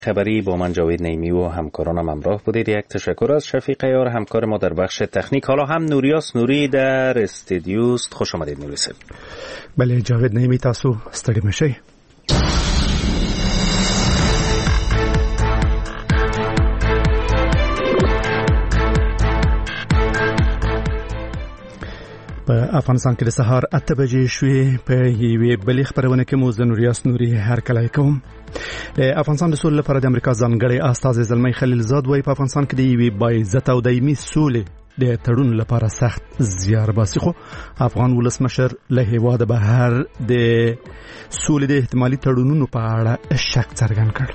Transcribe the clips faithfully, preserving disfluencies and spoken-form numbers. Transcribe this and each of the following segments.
خبری با من جاوید نعیمی و همکارانم همراه بودید. یک تشکر از شفیق یار همکار ما در بخش تکنیک. حالا هم نوریاس نوری در استودیوست. خوش آمدید نوری صاحب. بله جاوید نعیمی، تاسو ستړي مشئ. په افغانستان کې د سهار اته بجې شوې. په یوې بلې خبرونه کې مو نوریاس نوري هرکلی کوم. د افغانستان د سولې لپاره د امریکا ځانګړی استازی زلمی خلیلزاد وایي په افغانستان کې د یوې باعزت او دایمي سولې د تړون لپاره سخت زیار باسي، خو افغان ولسمشر له هیواده بهر د سولې د احتمالي تړونونو په اړه شک څرګند کړ.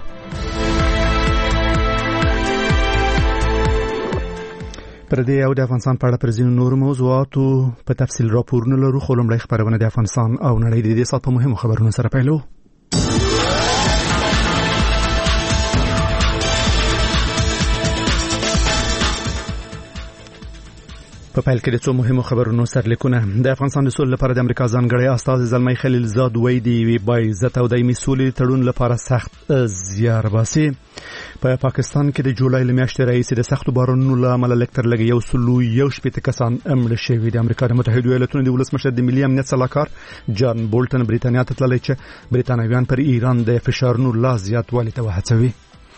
پر دې او د افغانستان په اړه پر ځینو نورو موضوعاتو په تفصیل راپورونه لرو، خو لومړی خبرونه د افغانستان او نړۍ د دې سات په مهمو خبرونو سره پیلو. په پیل کې د څو مهمو خبرونو سرلیکونه. د افغانستان د سولې لپاره د امریکا ځانګړی استازی زلمی خلیلزاد وایي د یوې باعزت او دایمي سولې تړون لپاره سخت زیار باسي. په پاکستان کې د جولای له میاشتې راهیسې د سختو بارانونو له امله لږ تر لږه یو سل او یو شپېته کسان مړه شوي. د امریکا د متحدو ایالاتونو د ولسمشر د ملي امنیت سلاکار جان بولټن بریتانیا ته تللی چې بریتانویان پر ایران د فشارونو لا زیاتوالي ته وهڅوي.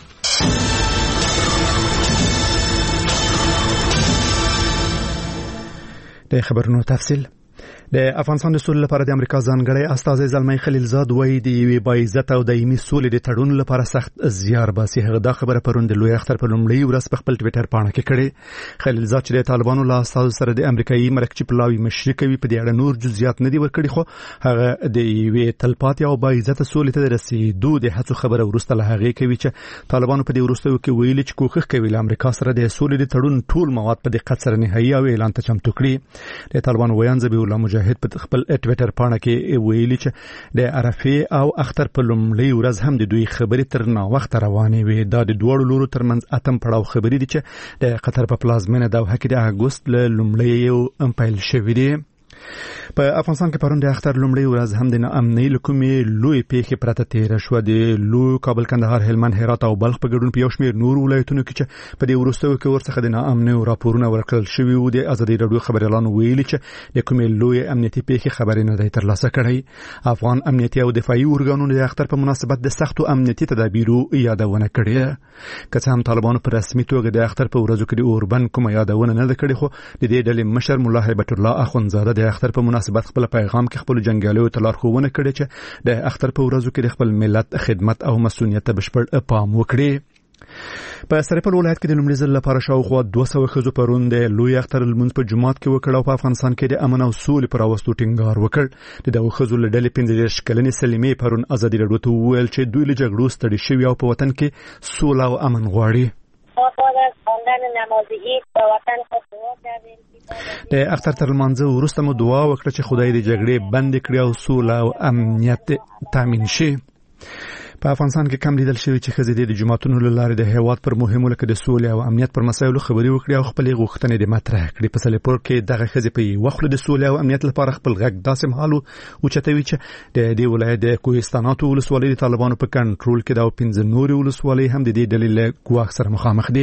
د خبرونو تفصیل. د افغانستان د سولې لپاره د امریکا ځانګړی استازی زلمی خلیلزاد وایي د یوې باعزت او دایمي سولې د تړون لپاره سخت زیار باسي. هغه دا خبره پرون د لوی اختر په لومړۍ ورځ په خپل ټویټر پاڼه کې کړې. خلیلزاد چې د طالبانو له استازو سره د امریکایي مرکچی پلاوی مشري کوي په دې اړه نور جزئیات نه دي ورکړي، خو هغه د یوې تلپاتې او باعزت سولې ته د رسیدو د هڅو خبره وروسته له هغې کوي چې طالبانو په دې وروستیو کې ویلي چې کوښښ کوي له امریکا سره د سولې د تړون ټول مواد په دقت سره نهایي او اعلان ته چمتو کړي. د طالبانو ویان ذبیح الله مجاهد په خپل ټویټر پاڼه کې ویلي چې د عرفه او اختر په لومړۍ ورځ هم د دوی خبرې تر ناوخته روانې وي. دا د دوړو لورو ترمنځ اتم پړاو خبرې دي چې د قطر په پلازمینه دوحه کې د اګوست له لومړۍ پیل شوې دي. په افغانستان کې پرون د اختر لومړۍ ورځ هم د ناامنۍ له کومې لوی پیښې پرته تیره شوه. د لوی کابل، کندهار، هلمند، هرات او بلخ په ګډون په یو شمېر نور ولایتونو کې چې په دې وروستیو کې ورڅخه د ناامنۍ راپورونه ورکړل شوي وو، د ازادي راډیو خبريالانو ویلي چې د کومې لوی امنیتي پیښې خبرې نه دی ترلاسه کړی. افغان امنیتي او دفاعي ارګانونو د اختر په مناسبت د سختو امنیتي تدابیرو یادونه کړې. که څه هم طالبانو په رسمي توګه د اختر په ورځو کې د اوربند کومه یادونه نه ده کړې، خو د دې ډلې مشر ملا هیبت الله اخوندزاده د اختر په مناسبت خپل پیغام کې خپل جنگیالیو ته لارښوونه کړې چې د اختر په ورځو کې د خپل ملت خدمت او مسؤلیت ته بشپړ پام وکړي. په سرپل ولایت کې د لومړي ځل لپاره شاوخوا دوه سوه ښځو پرون د لوی اختر لمونځ په جومات کې وکړ او په افغانستان کې د امن او سولې پر راوستو ټینګار وکړ. د دغو ښځو له ډلې پنځه دېرش کلنې سلیمې پرون ازادي راډیو ته وویل چې دوی له جګړو ستړي شوي او په وطن کې سوله او امن غواړي. د اختر تر لمانځه وروسته مو دعا وکړه چې خدای دې جګړې بندې کړي او سوله او امنیت تامین شي. په افغانستان کې کم لیدل شوی چې ښځې د جماعتونو له لارې د هیواد پر مهمو لکه د سولې او امنیت پر مسایلو خبرې وکړي او خپلې غوښتنې د مطرح کړي. په سلیپور کې دغه ښځې په یوه خوله د سولې او امنیت لپاره خپل غږ داسې مهال اوچتوي چې د دې ولایت د کوهستاناتو ولسوالۍ د طالبانو په کنټرول کې ده او پنځه نورې ولسوالۍ هم د دې ډلې له ګواښ سره مخامخ دي.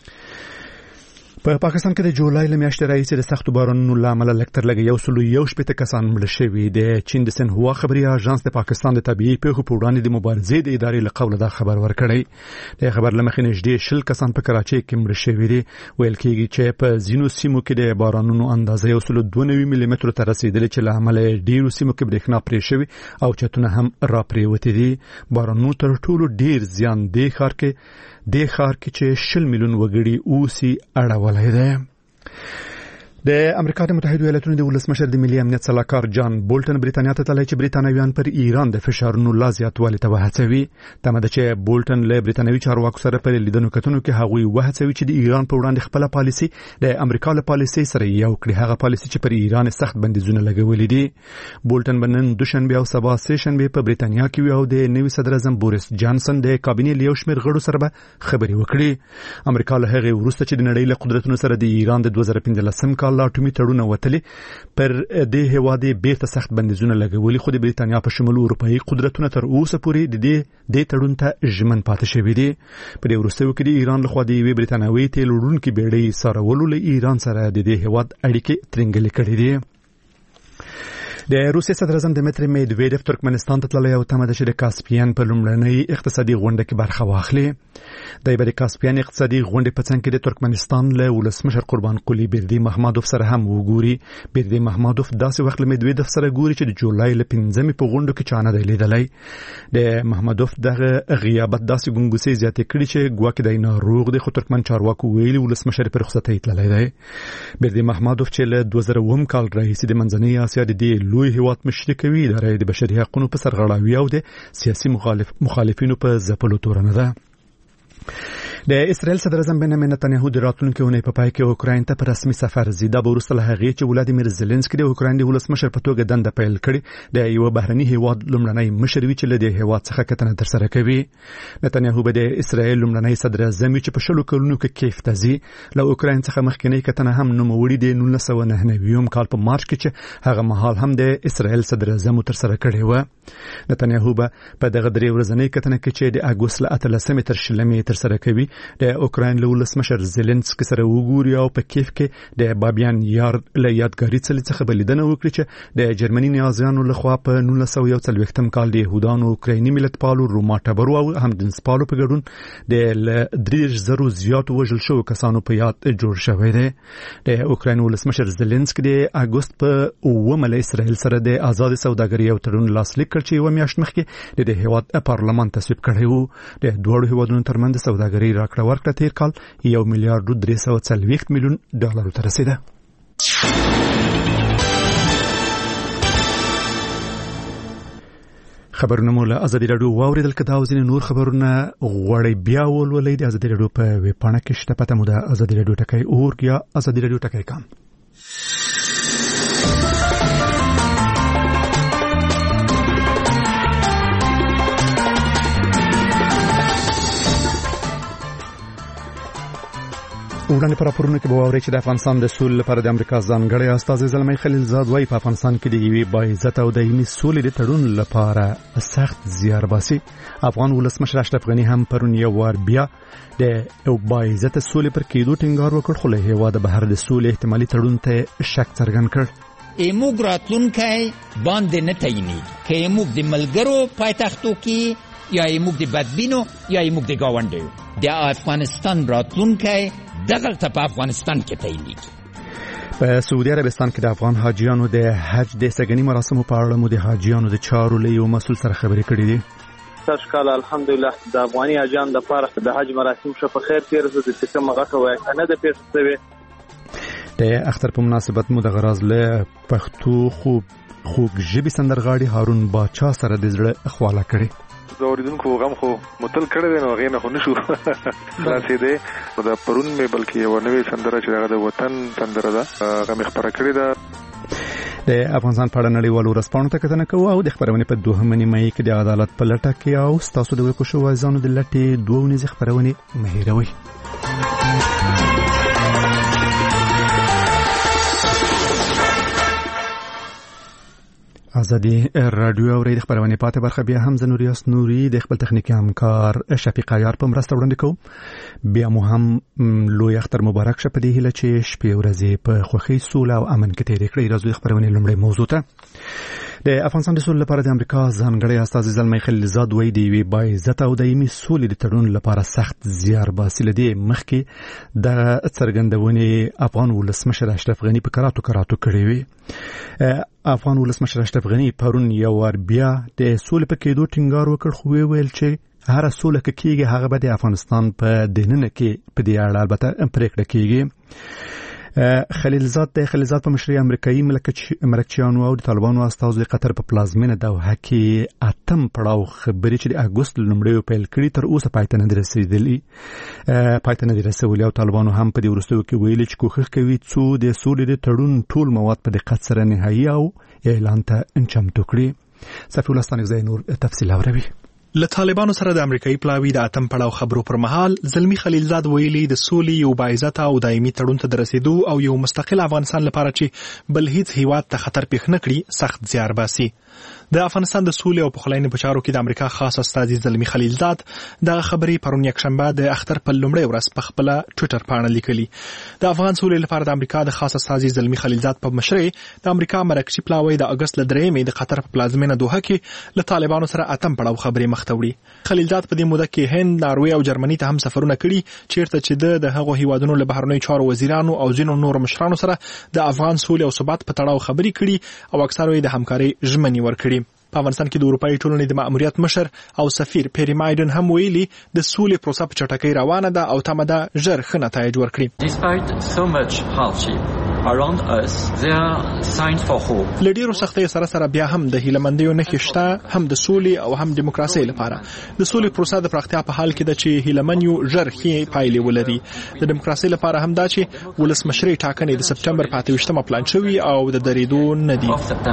په پاکستان کې د جولای له میاشتې راهیسې د سختو بارانونو له امله لږ تر لږه یو سل او یو شپېته کسان مړه شوي. د چین د سنهوا خبري اژانس د پاکستان د طبيعي پیښو په وړاندې د مبارزې د ادارې له قوله دا خبر ورکړی. د خبر له مخې نږدې شل کسان په کراچۍ کې مړه شوي دي. ویل کېږي چې په ځینو سیمو کې د بارانونو اندازه یو سل او دوه نوي ملي مترو ته رسیدلې چې له امله ډیرو سیمو کې برېښنا پرې شوي او چتونه هم را پرېوتې دي. بارانونو تر ټولو ډیر زیان دی ښار کې د ښار کې چې شل میلیون وګړي اوسي اړولای دی. د امریکا د متحدو ایالاتونو د ولسمشر د ملي امنیت سلاکار جان بولټن بریتانیا ته تللی چې بریتانویان پر ایران د فشارونو لا زیاتوالي ته وهڅوي. تمه ده چې بولټن له بریتانوي چارواکو سره په لیدنو کتنو کې هغوی وهڅوي چې د ایران په وړاندې خپل پالیسي د امریکا له پالیسي سره یو کړي، هغه پالیسي چې پر ایران سخت بندیزونه لګولې دي. بولټن بنن دوشنبه او سبا سه شنبه په بریتانیا کې او د نوي صدر اعظم بوریس جانسن د کابینې له یو شمېر غړو سره خبرې وکړي. امریکا له هغه وروسته چې د نړۍ له قدرتونو سره د ایران د دوه زره پنځلسم کال کال اټومي تړون وتلي پر دې هیواد بیرته سخت بندیزونه لګولي، خو د بریتانیا په شمول اروپאי قدرتونه تر اوسه پورې د دې د تړون ته ژمن پاتې شوي دي. په دې وروستیو کې د ایران لخوا د یوې بریتانیاوي تیل وړونکې بیړۍ څارولو له ایران سره د دې هیواد اړیکې ترنګلې کړې دي. د روسیې صدر اعظم دمیتری میدویدف ترکمنستان ته تللی او تمه ده چې د کاسپیان په لومړنۍ اقتصادي غونډه کې برخه واخلي. د به د کاسپیان اقتصادي غونډې په څنګ کې د ترکمنستان له ولسمشر قربان قلی بیردی محمدوف سره هم وګوري. بیردی محمدوف داسې وخت له میدویدف سره ګوري چې د جولای له پنځمې په غونډو کې چا نه دی لیدلی. د محمدوف دغه غیابت داسې ګنګوسې زیاتې کړي چې ګواکې دی ناروغ دی، خو ترکمن چارواکو ویلي ولسمشر په رخصتۍ تللی دی. بیردی محمدوف چې له دوه زره اووم کال راهیسې د منځنۍ اسیا د دې لوی هیواد مشري کوي، د رایې د بشري حقوقو په سرغړاوي او د سیاسي مخالف مخالفینو په ځپلو تورنه ده. د اسرائیل صدر اعظم بنیامین نتنیاهو د راتلونکي اونۍ په پای کې اوکراین ته په رسمي سفر ځي. دا به وروسته له هغې چې ولادیمیر زيلنسکي د اوکراین د ولسمشر په توګه دنده پیل کړي د یو بهرني هیواد لومړنی مشر وي چې له دې هیواد څخه کتنه ترسره کوي. نتنیاهو به د اسرائیل لومړنی صدر اعظم چې په شلو کلونو کې کیف ته ځي. له اوکراین څخه مخکینی کتنه هم نوموړي د نولس سوه نهه نوي کال په مارچ کې چې هغه مهال هم د اسرائیل صدر اعظم ترسره کړی و. نتنیاهو به په دغه درې ورځنۍ کتنه کې چې د اګوست له اتلسمې تر شلمې ترسره کوي د اوکراین له ولسمشر زيلنسکي سره وګوري او په کیف کې د بابیان یار له یادګاري څلي څخه بلیدنه وکړي چې د جرمني نازیانو لخوا په نولس سوه یو څلوېښتم کال د يهودانو اوکرایني ملتپالو روما ټبرو او همجنسپالو په ګډون د درې زرو زیاتو وژل شوو کسانو په یاد جوړ شوی دی. د اوکراین ولسمشر زيلنسکي د اګوست په اوومه له اسرائیل سره د آزاد سوداګرۍ او تړون لاسلیک کړ چې یو میاشت مخکې د هیواد پارلمان تصویب کړی و. د دوه هیوادونو ترمنځ سوداګرۍ راکړه ورکړه تیر کال یو میلیارډ درې سوه څلوېښت میلیون ډالرو ته رسیده. خبرونه مو له ازادي راډیو واوریدل. که دا او ځینې نور خبرونه غواړئ بیا ولولئ د ازادي راډیو په ویب پاڼه کې شته. پته مو د ازادي راډیو ټکی اورګ یا ازادي راډیو ټکی کام. وړاندې پر راپورونه کې به واورئ چې د افغانستان د سولې لپاره د امریکا ځانګړی استازی زلمی خلیلزاد وايي په افغانستان کې د یوې باعزته او دایمي سولې د تړون لپاره سخت زیار باسي. افغان ولسمشر اشرف غني هم پرون یو وار بیا د باعزته سولې پر کېدو ټینګار وکړ، خو له هیواده بهر د سولې احتمالي تړون ته شک څرګند کړ. ایموږ راتلونکی باندې نه تعیني که ایموږ د ملګرو پایتختو کې یا ایموږ د بدبینو یا ایموږ د ګاونډیو. د افغانستان راتلونکی دغلته په افغانستان کې تعینیږي. په سعودي عربستان کې د افغان حاجیانو د حج د سګنی مراسمو په اړه مو د حاجیانو د چارو له یو مسول سره خبرې کړې دي. تشکال الحمدلله د افغاني حاجیانو لپاره د حج مراسم شو په خیر تیر شو. د څه مغه وای کنه د پیښ شوی د اختر په مناسبت مو د غراز له پښتو خوب خوږ ژبې سندرغاړي هارون باچا سره د زړه خواله کړې. اوریدونکو غم خو متل کړی دی نو هغې نه خو نشو خلاصې دی. د پرون مې بلکې یوه نوې سندره چې هغه د وطن سندره ده هغه مې خپره کړې ده. د افغانستان په اړه نړیوالو ورځپاڼو ته کتنه کوو او د خپرونې په دوهمه نیمایي کې د عدالت په لټه کې او ستاسو د ورکو شوو عزیزانو د لټې دوه ونیزې خپرونې مه هېروئ. ازادي رادیو اوري د خبرونه پاتې برخه بیا هم زنوریاس نوري د خپل تخنیکی همکار شفیق عیار په مرسته وړاندې کوم. بیا مو هم لوی اختر مبارک شه په دې هیله چې شپې ورځې په خوښۍ سوله او امن کې تیرې کړئ. راځو د خبرونه لومړی موضوع ته. د افغانستان د سولې لپاره د امریکا ځانګړی استازی زلمی خلیلزاد وايي د یوې باعزته او دایمي سولې د تړون لپاره سخت زیار باسي. له دې مخکې د څرګندونې افغان ولسمشر اشرف غني په کراتو کراتو کړې وي. افغان ولسمشر اشرف غني پرون یو ور بیا د سولې په کېدو ټینګار وکړ، خو ویل چې هر سوله کې کېږي هغه به د افغانستان په دننه کې په دې اړه البته پریکړه کېږي. خلیلزاد د خلیلزاد په مشرۍ امریکایي مرکچیانو او د طالبانو استازو د قطر په پلازمینه دوحه کې اتم پړاو خبرې چې د اګوست لومړیو پیل کړي تر اوسه پای ته نه دي رسېدلي پای ته نه دي رسولي او طالبانو هم په دې وروستیو کې ویلي چې کوښښ کوي څو د سولې د تړون ټول مواد په دقت سره نهایي او اعلان ته چمتو کړي. صفي الله ستانکزی نور تفصیل اوري. له طالبانو سره د امریکایي پلاوي د اتم پړاو خبرو پر مهال زلمی خلیلزاد ویلي د سولې یو باعزته او دایمي تړون ته رسیدو او یو مستقل افغانستان لپاره چې بل هیڅ هیواد ته خطر پیښ نه کړي سخت زیار باسي. د افغانستان د سولې او پخلاینې په چارو کې د امریکا خاص استازي زلمی خلیلزاد دغه خبرې پرون یکشنبه د اختر په لومړۍ ورځ په خپل ټوئیټر باندې لیکلي. د افغان سولې لپاره د امریکا د خاص استازي زلمی خلیلزاد په مشرۍ د امریکا مرکزي پلاوی د اگست ل درېمې د قطر په پلازمینه دوحه کې له طالبانو سره اتم پړاو خبرې مخ ته وړي. خلیلزاد په دې موده کې هند، ناروې او جرمني ته هم سفرونه کړي چیرته چې د هغو هیوادونو له بهرنیو چارو وزیرانو او ځینو نور مشرانو سره د افغان سولې او ثبات په تړاو خبرې کړي او اکثره یې د همکارۍ ژمنې ورکړي. په افغانستان کې د اروپایي ټولنې د مأموریت مشر او سفیر پیری مایدن هم ویلي د سولې پروسه په چټکۍ روانه ده او تمه ده ژر ښه نتایج ورکړي. Despite so much hardship around us, there are signs for hope. له ډیرو سختیو سره سره بیا هم د هیلهمندیو نښې شته، هم د سولې او هم دیموکراسۍ لپاره. د سولې پروسه د پراختیا په حال کې ده چې هیلهمن یو ژر ښې پایلې ولري. د دیموکراسۍ لپاره هم دا چې ولسمشرۍ ټاکنې د سپټمبر په اته ویشتمه پلان شوي او د درېدو نه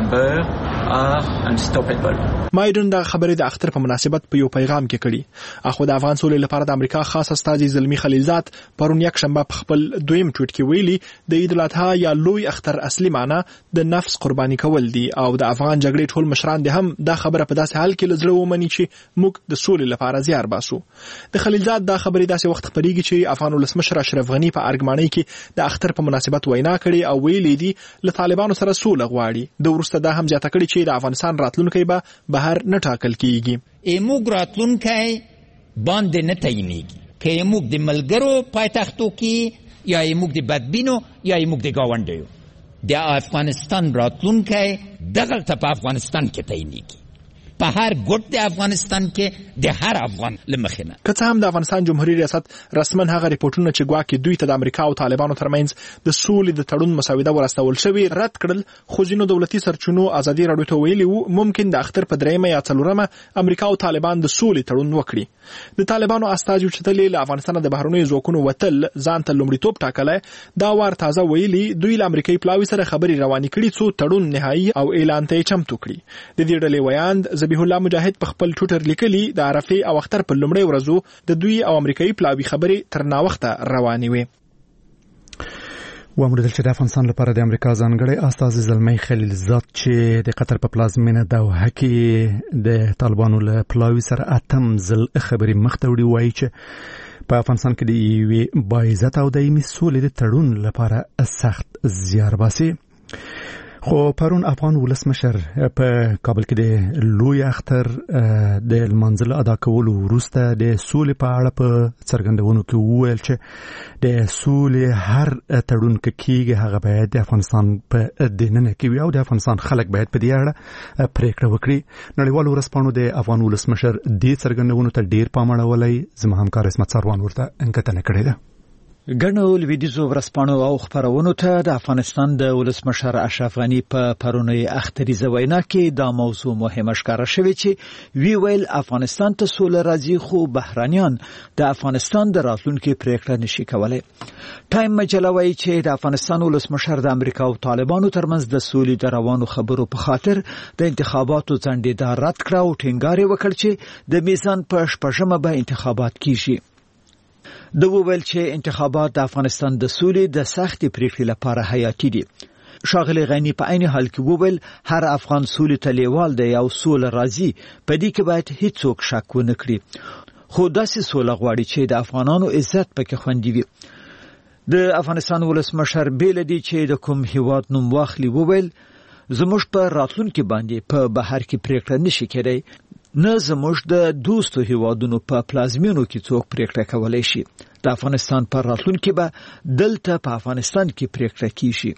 دي. مایدن دا خبرې د اختر په مناسبت په یو پیغام کې کړي. اخو د افغان سولې لپاره د امریکا خاص استازي زلمی خلیلزاد پرون یکشنبه په خپل دویم ټویټ کې ویلي د عید الاضحی یا لوی اختر اصلي معنی د نفس قرباني کول دي او د افغان جګړې ټول مشران دي هم دا خبره په داسې حال کې لزړه ومني چې موږ د سولې لپاره زیار باسو. د خلیلزاد دا خبرې داسې وخت خبرېږي چې افغان ولسمشر اشرف غنی په ارګمانۍ کې د اختر په مناسبت وینا کړې او ویلي دي له طالبانو سره سوله غواړي. د وروسته دا هم زیاته کړې چې د افغانستان راتلونکی به بهر نه ټاکل کیږي. ایموږ راتلونکی باندې نه تعینېږي که ایموږ د ملګرو پایتختو کې یا ایموږ د بدبینو یا ایموږ د ګاونډیو. د افغانستان راتلونکی دغلته په افغانستان کې تعینېږي، په هر ګوټ د افغانستان کې د هر افغان لمخې نه. که څه هم د افغانستان جمهوریت ریاست رسما هغه ریپورتونه چې ګواکې دوی ته د امریکا او طالبانو ترمنځ د سولې د تړون مسوده ورستول شوې رد کړل، خو ځینو دولتي سرچینو ازادي راډیو ته ویلي وو ممکن د اختر په درېیمه یا څلورمه امریکا او طالبان د سولې تړون وکړي. د طالبانو استازي چې تل له افغانستان د بهرنیو ځواکونو وتل ځان ته لومړیتوب ټاکلی، دا وار تازه ویلي دوی له امریکایي پلاوي سره خبرې روانې کړي څو تړون نهایي او اعلان ته چمتو کړي. د دې ډلې ویاند ذبیح الله مجاهد په خپل ټویټر لیکلي د عرفې او اختر په لومړۍ ورځو د دوی او امریکایي پلاوي خبرې تر ناوخته روانې وي. وامردل چې د افغانستان لپاره د امریکا ځانګړی استازي زلمی خلیلزاد چې د قطر په پلازمینه دوحه کې د طالبانو له پلاوي سره اتم ځل خبرې مخ ته وړي، وایي چې په افغانستان کې د یوې باعزته او دایمي سولې د تړون لپاره سخت زیار باسي. خو پرون افغان ولسمشر په کابل کې د لوی اختر د لمانځل ادا کولو وروسته د سولې په اړه په څرګندونو کې وویل چې د سولې هر تړون کې کېږي هغه باید د افغانستان په دننه کې وي او د افغانستان خلک باید په دې اړه پریکړه وکړي. نړیوالو ورځپاڼو د افغان ولسمشر دې څرګندونو ته ډیر پام اړولی. زما همکار اسمت سروان ورته انکتنه کړې ده. ګڼو لویدیځو ورځپاڼو او خپرونو ته د افغانستان د ولسمشر اشرف غنی په پرونی اختریزه وینا کې دا موضوع مهمه ښکاره شوې چې وی ویل افغانستان ته سوله راځي خو بهرانيان د افغانستان د راتلونکي پریکړه نشي کولای. ټایم مجله وایي چې د افغانستان ولسمشر د امریکا او طالبانو ترمنځ د سولې د روانو خبرو په خاطر د انتخاباتو ځنډېدا رد کړه او ټینګار وکړ چې د میزان په شپږمه به انتخابات کیږي. د وویل چې انتخابات د افغانستان د سولې د سختې پریکړې لپاره حیاتي دي. ښاغلی غنی په عین حال کې وویل هر افغان سولې ته لیوال دی او سوله راځي، په دې کې باید هیڅوک شک ونه کړي، خو داسې سوله غواړي چې د افغانانو عزت پکې خوندي وي. د افغانستان ولسمشر بیل دی چې د کوم هیواد نوم واخلي وویل زموږ په راتلونکي باندې په بهر کې پریکړه نشي کېدای، نه زموږ د دوستو هیوادونو په پلازمینو کې څوک پریکړه کولای شي. د افغانستان پر راتلونکي به دلته په افغانستان کې پریکړه کیږي.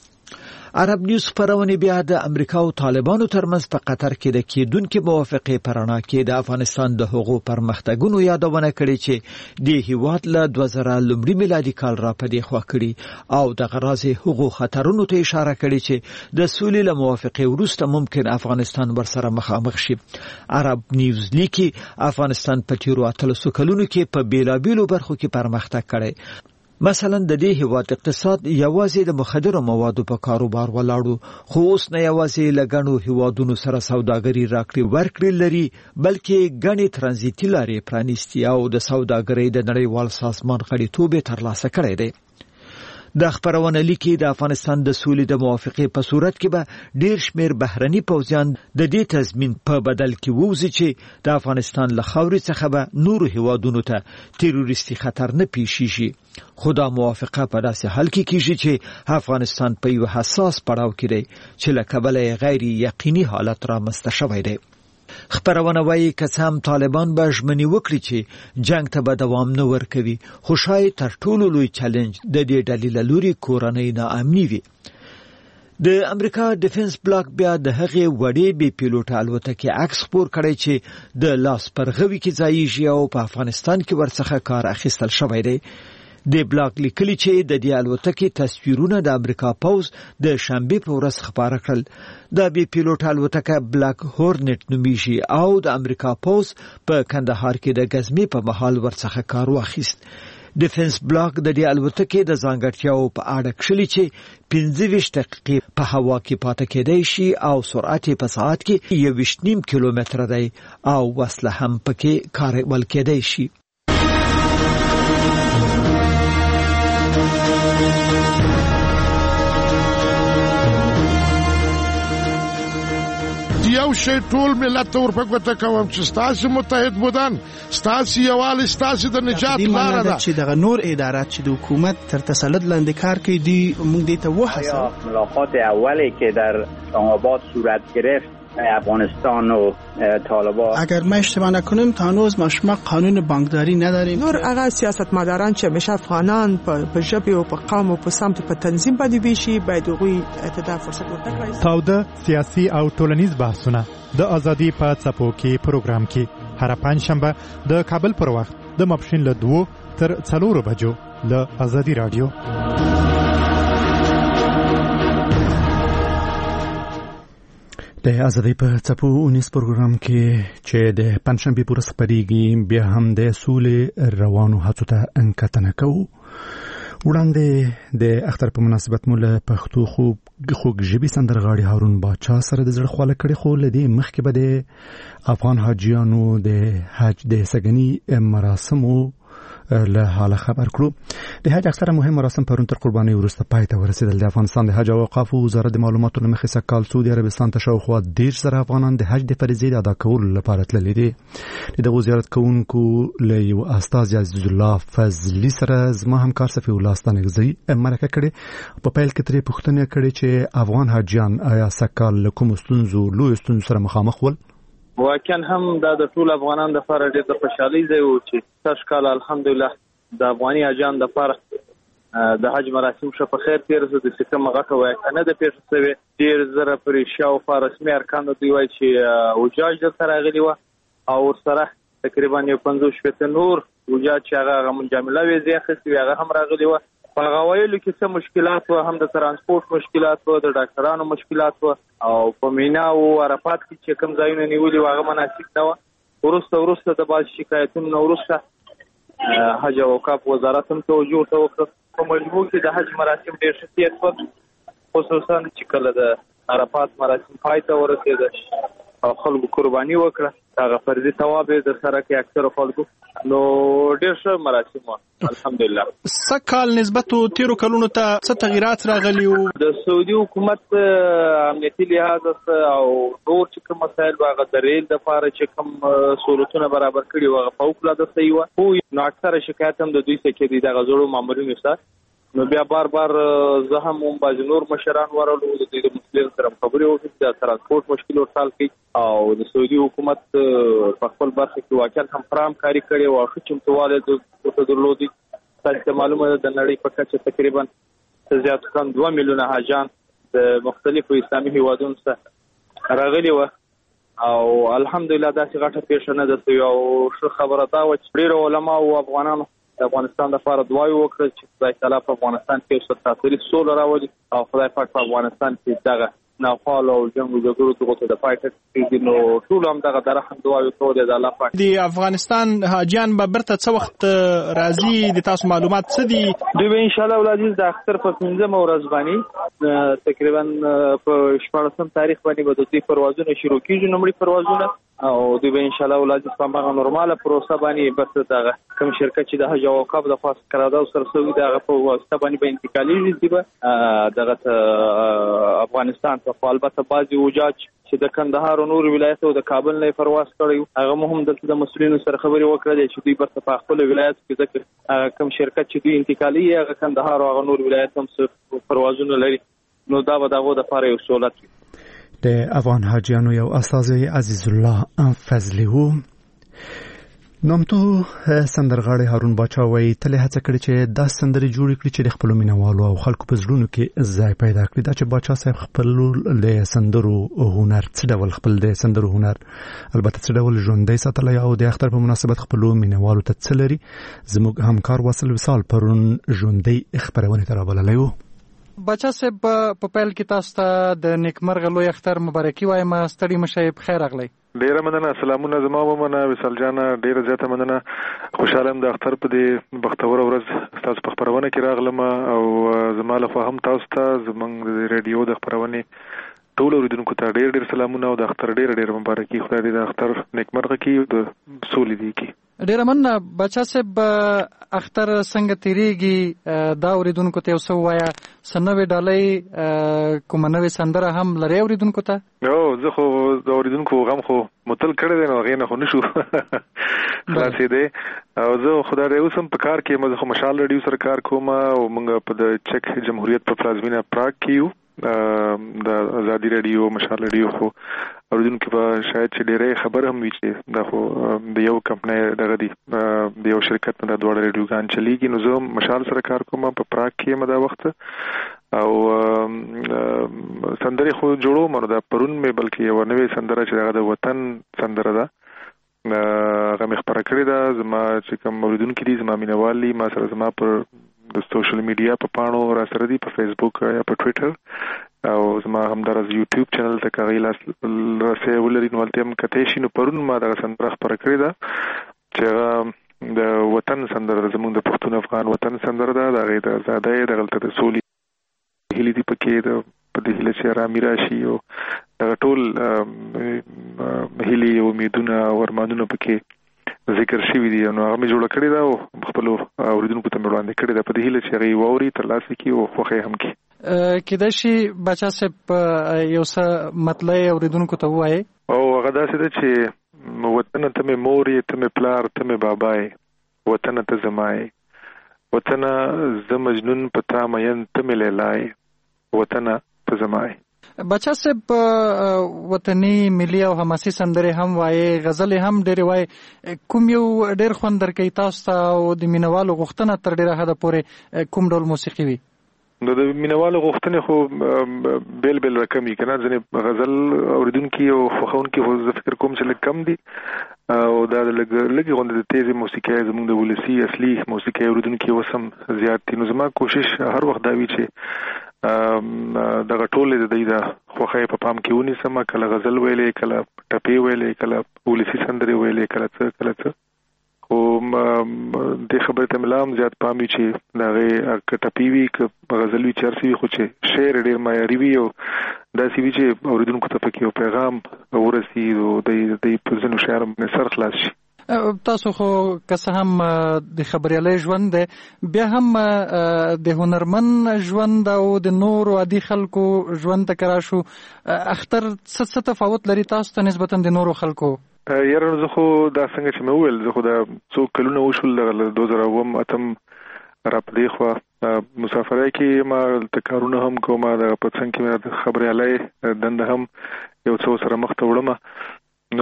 عرب نیوز خپرونې بیا د امریکا او طالبانو ترمنځ په قطر کې د کېدونکو موافقې په رڼا کې د افغانستان د حقوقو پرمختګونو یادونه کړې چې د هیواد له دوه زره لومړي میلادي کال را پدې خوا کړي او د غراضي حقوقو خطرونو ته اشاره کړې چې د سولې له موافقې وروسته ممکن افغانستان ورسره مخامخ شي. عرب نیوز لیکي افغانستان په تیرو اتلسو کلونو کې په بیلابیلو برخو کې پرمختګ کړی. مثلا د دې هیواد اقتصاد یوازې د مخدرو موادو په کاروبار ولاړو، خو اوس نه یوازې لګڼو هیوادونو سره سوداګري راکړي ورکړي لري، بلکې ګڼې ترانزیتي لارې پرانیستي او د سوداګرۍ د نړیوال سازمان غړیتوب ترلاسه کړی دی. د خبرونه لیکي د افغانستان د سولې د موافقې په صورت کې به ډیر شمیر بهرني پوځیان د دې تضمین په بدل کې ووزي چې د افغانستان له خاورې څخه به نورو هیوادونو ته تروریستي خطر نه پیښیږي. خو دا موافقه په داسې حال کې کیږي چې افغانستان په یو حساس پړاو کې دی چې له کبله غیر یقیني حالت رامنځته شوی دی. خبرونه وايي که څه هم طالبان به ژمنې وکړي چې جنگ ته به دوام نه ورکوي، خو شاید تر ټولو لوی چالنج د دې ډلې له لوري کورنۍ ناامني وي. د امریکا ډیفنس بلاک بیا د هغې وړې بې پیلوټه الوتکې عکس خپور کړی چې د لاس پر غوي کې ځایږي او په افغانستان کې ورڅخه کار اخیستل شوی دی. د بلاک لیکلي چې د دې الوتکې تصویرونه د امریکا پوز د شنبه په ورځ خبره کړل. د بي پیلوټ الوتکه بلاک هورنټ نومیږي او د امریکا پوز په کندهار کې د غزمې په محل ورڅخه کار واخیست. ډیفنس بلاک د دې الوتکې د ځانګړتیاو په اړه کښلي چې پنځه ویشت دقیقې په هوا کې پاتې کېدای شي او سرعت په ساعت کې یو ویشت نیم کیلومتر دی او وسله هم پکې کارول کېدای شي. یو شی ټول ملت ته ورپکوته کوم چې ستاسو متحد بودن، ستاسو یووالی، ستاسو د نجات لاره ده. چې دغه نور ادارات چې د حکومت تر تسلط لاندې کار کوي دی موږ دې ته وهڅوو. ملاقات اولی که در اسلام آباد صورت گرفت افغانستان و طالبان، اگر ما اشتباه نکنیم تا هنوز ما قانون بانکداری نداریم. نور هغه سیاستمداران چې همیشه افغانان په ژبه او په قوم او په سمت په تنظیم باندې ویشي باید هغوی ته فرصت ورکړي. تاوده سیاسي او ټولنیز بحثونه د ازادي په څپو کې پروګرام کې هر پنځشنبه د کابل پر وخت د ماپښین له دوه تر څلورو بجو له ازادي رادیو. د ازادي په څپو اونیس پروګرام کې چې د پنځشنبه پر ورځ خپرېږي بیا هم د سولې روانو هڅو ته انکتنه کوو. وړاندې د اختر په مناسبت مو له پښتو خوب خوږ ژبې سندرغاړي هارون باچا سره د زړه خواله کړې، خو له دې مخکې به د افغان حاجیانو د حج د سګني مراسمو له حاله خبر کړو. د حج اکثره مهم مراسم پرون تر قربانۍ وروسته پای ته ورسېدل. د افغانستان د حج او اوقافو وزارت د معلوماتو له مخې سږ کال سعودي عربستان ته شاوخوا دېرش زره افغانان د حج د فریضې د ادا کولو لپاره تللي دي. د دغو زیارت کوونکو له یو استازي عزیز الله فضلي سره زما همکار صفي الله ستانکزي مرکه کړې. په پیل کې ترې پوښتنه کړې چې افغان حاجیان آیا سږ کال له کومو ستونزو لویو ستونزو سره مخامخ ول؟ واقعا هم دا د ټول افغانانو لپاره ډېر د خوشحالۍ ځای و چې تاسو کال الحمدلله د افغاني حاجیانو لپاره د حج مراسم شه په خیر تیر شو. د سکه مغه واقعا نه د پیښ شوی ډېر زره پرې شاوخوا رسمي ارکان دوی وایي چې وجاج دلته راغلي وو او ورسره تقریبا یو پنځوس شپېته نور وجاج چې هغه منجمله ویزې اخیستې هغه هم راغلي وو. په هغه ویلو کې څه مشکلات وو، هم د ترانسپورت مشکلات وو، د ډاکټرانو مشکلات وو او په مینا او عرفات کې چې کوم ځایونه نیولي هغه مناسب نه وو. وروسته وروسته د بعض شکایتونو نه وروسته حج او اوقاف وزارت هم توجه ورته وکړه. په مجموع کې د حج مراسم ډېر ښه تېر شول، خصوصا چې کله د عرفات مراسم پای ته ورسېده او خلکو قرباني وکړه. هغه فرضي ثواب یې د سره کې اکثر خلکو نو ډېر ښه مراسم وو الحمدلله. سږ کال نسبت تیرو کلونو ته څه تغیرات راغلي وو؟ د سعودي حکومت امنیتي لحاظ او نور چې کوم مسایل هغه د ریل دپاره چې کوم سهولتونه برابر کړي وو هغه فوقالعاده صحیح وو. خو نو اکثره شکایت هم د دوی څخه کېدی دغه زړو مامورینو سره. نو بیا بار بار زه هم هم بعضې نور مشران ورغلو د دوی د مسؤلین سره خبرې وکړې د ترانسپورت مشکل ورته حل کړي او د سعودي حکومت په خپل برخه کې واقعا هم پوره همکاري کړې وه او ښه چمتووالی ورته درلودی. تاسو ته معلومه ده د نړۍ په کچه تقریبا زیات کم دوه میلیونه حاجان د مختلفو اسلامي هیوادونو څخه راغلي وه او الحمدلله داسې غټه پیښه نه ده سوې او ښه خبره دا وه چې ډېرو علماو او افغانانو د افغانستان لپاره دعاوې وکړه چې خدای تعالی په افغانستان کې یو څه تاثیري سوله راولي او خدای پاک په افغانستان کې دغه ناخوالو او جنگ او جګړو ته د پای ټکی دي. نو ټول هم دغه درحم دعاوې کوو د الله پاک. د افغانستان حاجیان به برته څه وخت راځي؟ د تاسو معلومات څه دي؟ دوی به ان شاء الله ولادي د اختر په پنځمه ورځ باندې تقریبا په شپږم تاریخ باندې به د دوی پروازونه شروع کیږي، نومړي پروازونه، او دوی به ان شاء الله ولادي په هغه نورماله پروسه باندې بس دغه کوم شرکت چې د حج او اوقاف د خاص قرارداد سره سوي دغه په واسطه باندې به انتقالي دي به دغه افغانستان ته. البته بعضي وجاج چې د کندهار او نور ولایت او د کابل نه پرواز کړی هغه مهم دلته د مسؤلینو سره خبرې وکړې چې دوی برته په خپل ولایت کې ځکه کوم شرکت چې دوی انتقالي هغه کندهار او نور ولایت هم پروازونه لري، نو دا به دغه د لپاره یو سہولت وي. د افغان حاجیانو یو استاذ عزیز الله فضلی وو. نومتو سندرغاړی هارون باچا وایي تل هڅه کړې چې دا سندرې جوړې کړي چې د خپلو مینوالو او خلکو په زړونو کې ځای پیدا کړي. دا چې باچا صاحب خپل د سندرو هنر څه ډول خپل د سندرو هنر البته څه ډول ژوندی ساتلی او د اختر په مناسبت خپلو مینوالو ته څه لري، زموږ همکار واصل وصال پرون ژوندی خپرونې ته رابللی و. باچا صاحب په پیل کې تاسو ته د نیکمرغه لوی اختر مبارکي وایم. ستړي مشه په خیر راغلی. ډیره مننه. سلامونه زما ومنه وصال جان، ډیره زیاته مننه. خوشاله یم د اختر په دې بختور ورځ تاسو په خبرونه کې راغلم او زما له خوا هم تاسو ته زمونږ د ریډیو د خبرونې ټول اوریدونکو ته ډیر ډیر سلامونه او د اختر ډیر ډیر مبارکي. خدای دې د اختر نیکمرغه کړي، د سولې دې کړي. ډیره مننه. باچا صاحب اختر څنګه تیریږي دا اوریدونکو ته یو څه ووایه. سنوي ډالۍ کومه نوې سندره هم لري اوریدونکو ته؟ او زه خو د اوریدونکو غم خو متل کړی دی، نو هغې نه خو نه شو خلاصېدی. او زه خدای دې اوس هم په کار کې یم، زه خو مشال رډیو سره کار کوم او موږ په د چک جمهوریت په پلازمینه پراګ کې یو. د ازادي رادیو مشال رادیو خو اوریدونکو به شاید چې ډېرې خبر هم وي چې دا خو د یو کمپنۍ دغه دی، د یو شرکت نه د دواړه رادیوګان چلیږي. نو زه مشال سره کار کوم په پراګ کې یم دا وخت، او سندرې خو جوړوم. نو دا پرون مې بلکې یو نوې سندره چې هغه د وطن سندره ده هغه مې خپره کړې ده. زما چې کوم اوریدونکي دي، زما مینوال دي، ما سره زما پر د سوشل میډیا په پاڼو را سره دي، په فیسبوک یا په ټویټر، او زما همدارز یوټیوب چینل ته کاغی لاس راسه ولري. نو ولته هم کته شي. نو پرون ما دا سندره خبره کړې ده چې هغه د وطن سندره زموږ د پښتون افغان وطن سندره ده، د هغې د ازادۍ د غلطه د سولې هیلې دي پکې، د په دې هیله چې ارامي راشي او دغه ټول هیلې او امیدونه او ارمانونه پکې ذکر شوي دي. نو هغه مې جوړه کړې ده او خپلو اوریدونکو ته مې وړاندې کړې ده په دې هیله چې هغې واوري، ترلاسه کړي او خوښ یې هم کړي. کېدای شي باچا صاحب یو څه مطلع اوریدونکو ته ووایي. او هغه داسې ده چې وطنه ته مې مور یې، ته مې پلار، ته مې بابا یې، وطنه ته زما یې، وطنه زه مجنون په تا مین، ته مې لیلا یې، وطنه ته زما یې. باچا صاحب وطني ملي او حماسي سندرې هم وایي، غزلې هم ډېرې وایي. کوم یو ډېر خوند درکوي تاسو ته او د مینوالو غوښتنه تر ډېره حده پورې کوم ډول موسیقي وي؟ نو د مینوالو غوښتنې خو بیل بیل رقم وي که نه. ځینې غزل اوریدونکي او خوښونکي خو زه فکر کوم چې لږ کم دي، او دا د لږ لږې غوندې د تیزې موسیقۍ زموږ د ولسي اصلي موسیقۍ اوریدونکي اوس هم زیات دي. نو زما کوشش هر وخت دا وي چې دغه ټولې د دوی د خوښۍ په پام کې ونیسم، کله غزل ویلې، کله ټپې ویلې، کله ولسي سندرې ویلې، کله څه کله څه. خو دې خبرې ته مې لا هم زیات پام وي چې د هغې که ټپې وي که غزل وي چې هر څه وي، خو چې شعر ډېر معیاري وي او داسې وي چې اوریدونکو ته پکې یو پیغام ورسي او دوی په ځینو شعرو باندې سر خلاص شي. تاسو خو که څه هم د خبریالۍ ژوند دی، بیا هم د هنرمن ژوند او د نورو عادي خلکو ژوند ته که راشو، اختر څه څه تفاوت لري تاسو ته نسبتا د نورو خلکو؟ یاره زه خو دا څنګه چې مې وویل، زه خو دا څو کلونه وشول دغه دوه زره اووم اتم را په دې خوا مسافرۍ کې ما هلته کارونه هم کوم، دغه په څنګ کې مې د خبریالۍ دنده هم یو څه سره مخ ته وړم. نو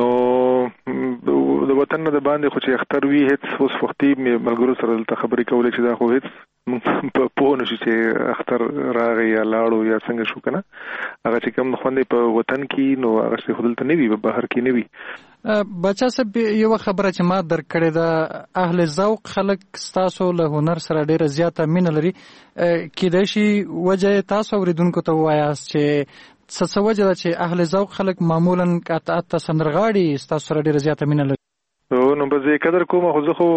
د وطن نه د باندې خو چې اختر وي، هېڅ اوس وختي مې ملګرو سره دلته خبرې کولې چې دا خو هېڅ موږ په پوه نه شو چې اختر راغی یا لاړو یا څنګه شو که نه. هغه چې کوم خوند په وطن کې، نو هغه چې خو دلته نه وي، په بهر کې نه وي. باچا صاحب یو خبره چې ما درک کړې ده، اهل ذوق خلک ستاسو له هنر سره ډېره زیاته مینه لري. کېدای شي وجه تاسو اوریدونکو ته ووایاست چې څه څه وجه ده چې اهل ذوق خلک معمولا قطعات ته سندرغاړي ستاسو سره ډېره زیاته مینه لري؟ نو به زه قدر کوم خو زه خو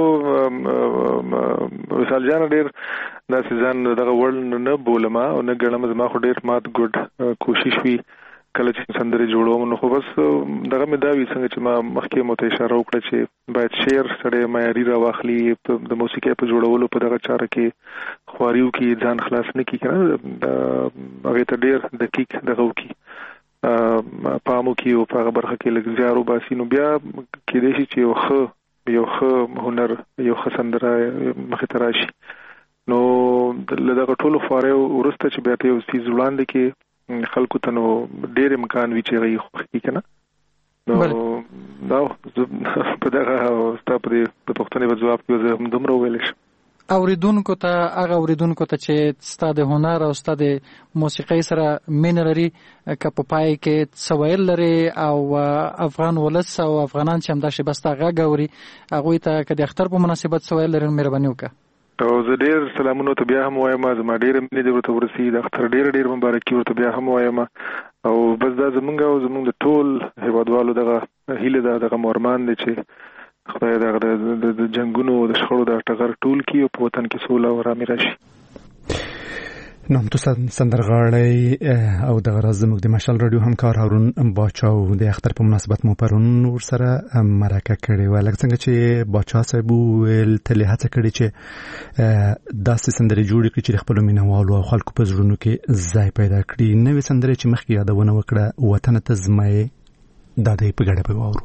وصال جان ډېر داسې ځان دغه وړ نه بولم او نه ګڼم. زما خو ډېر مات ګډ کوشش وي کله چې سندرې جوړوم. نو خو بس دغه مې دا وي څنګه چې ما مخکې مو ته اشاره وکړه چې باید شعر سره معیاري راواخلي د موسیقۍ په جوړولو په دغه چاره کې خواریو کې ځان خلاص نه کړي که نه هغې ته ډېر دقیق دغه وکړي پامو کې او په هغه برخه کې لږ زیار وباسي. نو بیا کېدای شي چې یو ښه یو ښه هنر یو ښه سندره مخې ته راشي. نو له دغه ټولو خواریو وروسته چې بیا ته یو څیز وړاندې کې خلکو ته نو ډېر امکان وي چې هغه یې خوښ کړي که نه. نو دا په دغه ستا په دې د پوښتنې په ځواب کې زه همدومره وویلی شم. اوریدونکو ته هغه اوریدونکو ته چې ستا د هنر او ستا د موسیقۍ سره مینه لري که په پای کې څه ویل لري او افغان ولس او افغانان چې همدا شېبه ستا غږ اوري هغوی ته که د اختر په مناسبت څه ویل لري نو مهرباني وکړه. او زه ډېر سلامونه ته بیا هم وایم. زما ډېره مینه دې ورته ورسي. د اختر ډېر ډېر مبارکي ورته بیا هم وایم. او بس دا زمونږ او زمونږ د ټول هیوادوالو دغه هیله ده دغه مورمان دی چې خدای دغه د جنګونو د شخړو د ټغر ټول کړي او په وطن کې سوله او ارامي راشي. نامتو سندرغاړی او دغه راز زموږ د مشال رادیو همکار هارون باچا او د اختر په مناسبت مو پرون ورسره مرکه کړې وه. لکه څنګه چې باچا صاحب ویل تل هڅه کړې چې داسې سندرې جوړې کړي چې د خپلو مینهوالو او خلکو په زړونو کې ځای پیدا کړي. نوې سندرې چې مخکې یادونه وکړه وطن ته زما یې دا دی په ګډه به واورو.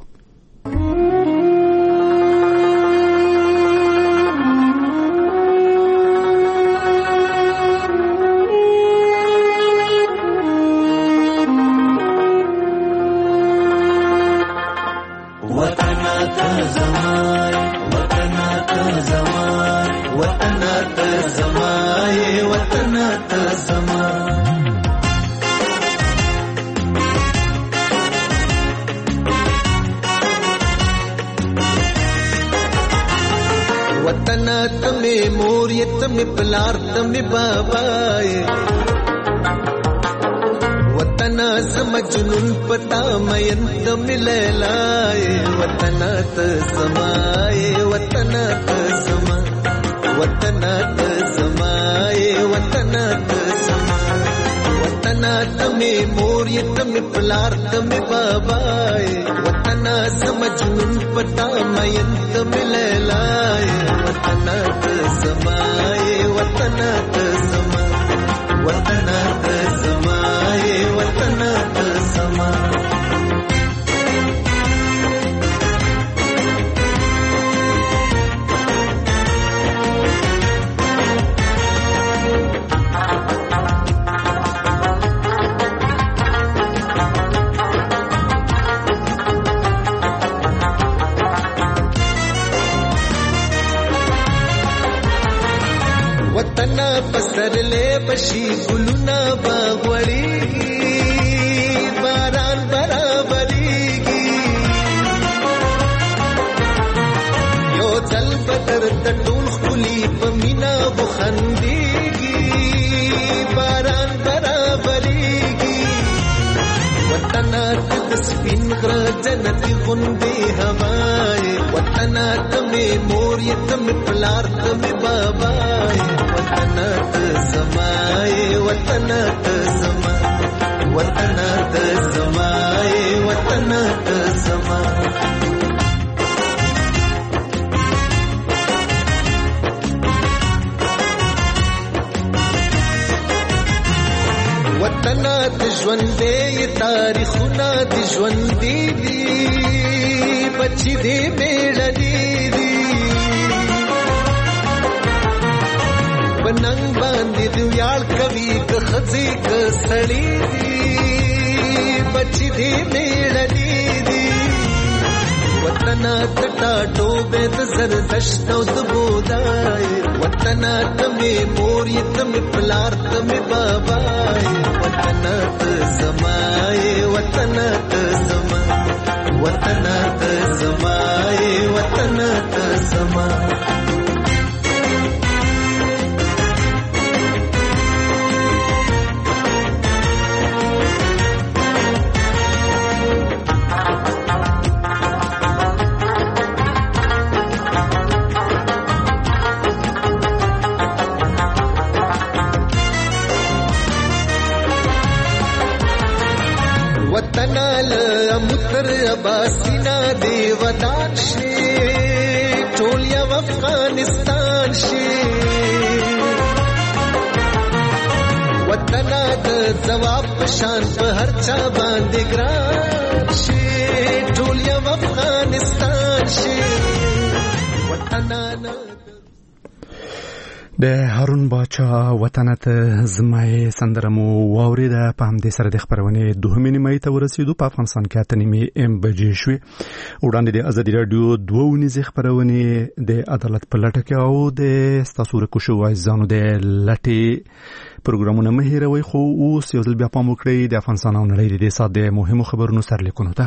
वतन तमे मोरियत में पलार तमे बाबाए वतन समझनुन पता मयन तमे लैलाए वतन त समाए वतन त समा वतन त समाए वतन त समा वतन तमे मोरियत में पलार तमे बाबाए वतन समझनुन पता मयन तमे लैलाए वतन त समाए वतन त समा वतन त समाए वतन त समा वतन पसरले बशी गुलुना बागवड़ीगी बारान बराबरीगी यो जल बदर तटूल खुली पमीना बुखंदीगी बारान बराबरीगी वतन तस्बिन गर जन्नती गुंदे हवाए वतन तमे मोरियत में पलार तमे बाबाए वतन त समाए वतन त समा वतन त समाए वतन त समा वतन त ژوندې تاریخونه د ژوندې دي بچي دې بیړني دي بننګ باندې دی یال کوي که خزي که سړی دي بچي دې بیړني دي وطن تټا ټوبه د زردشت او د بودای وطن تمه موري تمه پلار تمه بابای وطن ت سمای وطن ت سما وطن ت سمای وطن ت سما متر اباسینا دی ودان شي ټول یو افغانستان شي وطن د جواب شان په هر چا باندې ګران شي ټول یو افغانستان شي وطن د هارون باچا وطن ته زمای سندرمو واورید په همدې سره د خبرونه دوه نیمه ته ورسېدو په افغانستان کې اته نیمه ام بجې شوې وړاندې د ازادي رادیو دوه ونیزه خبرونه د عدالت په لټه کې او د ستاسو کو شو وایزانو د لټي پروګرامونه مهیروي خو اوس یو ځل بیا پام وکړئ د افغانستان او نړۍ د ساده مهمو خبرونو سرلیکونو ته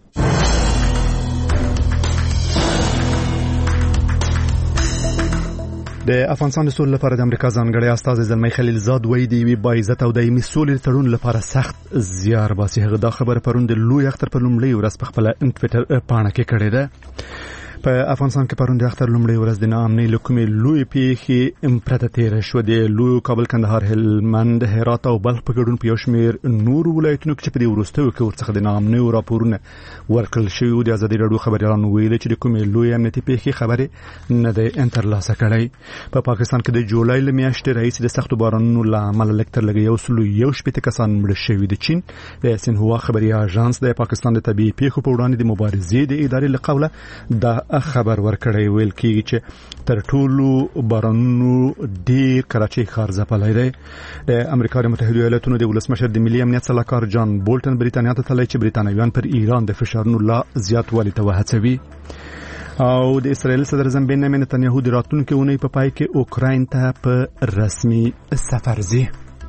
د افغانستان د سولې لپاره د امریکا ځانګړی استازی زلمی خلیلزاد وایي د یوې باعزته او دایمي سولې تړون لپاره سخت زیار باسي. هغه دا خبره پرون د لوی اختر په لومړۍ ورځ په خپل ټویټر پاڼه کې کړې ده. په افغانستان کې پرون د اختر لومړۍ ورځ د ناامنۍ له کومې لوی پیښې پرته تېره شوه. د لوی کابل، کندهار، هلمند، هرات او بلخ په ګډون په یو شمېر نورو ولایتونو کې چې په دې وروستیو کې ورڅخه د ناامنیو راپورونه ورکړل شوي وو. د ازادي راډیو خبریالانو ویلي چې د کومې لوی امنیتي پیښې خبرې نه دی ترلاسه کړی. په پاکستان کې د جولای له میاشتې راهیسې د سختو بارانونو له امله لږ تر لږه یو سل او یو شپېته کسان مړه شوي. د چین د سینهوا خبري اژانس د پاکستان د طبیعي پیښو په وړاندې د مبارزې د ادارې له قوله دا خبر ورکړی. ویل کېږي چې تر ټولو بارانونو ډېر کراچۍ ښار ځپلی دی. د امریکا د متحده ایالاتونو د ولسمشر د ملي امنیت سلاکار جان بولټن بریتانیا ته تللی چې بریتانویان پر ایران د فشارونو لا زیاتوالي ته وهڅوي. او د اسرائیل صدر اعظم بنیامین نتنیاهو د راتلونکې اونۍ په پای کې اوکراین ته په رسمي سفر ځي.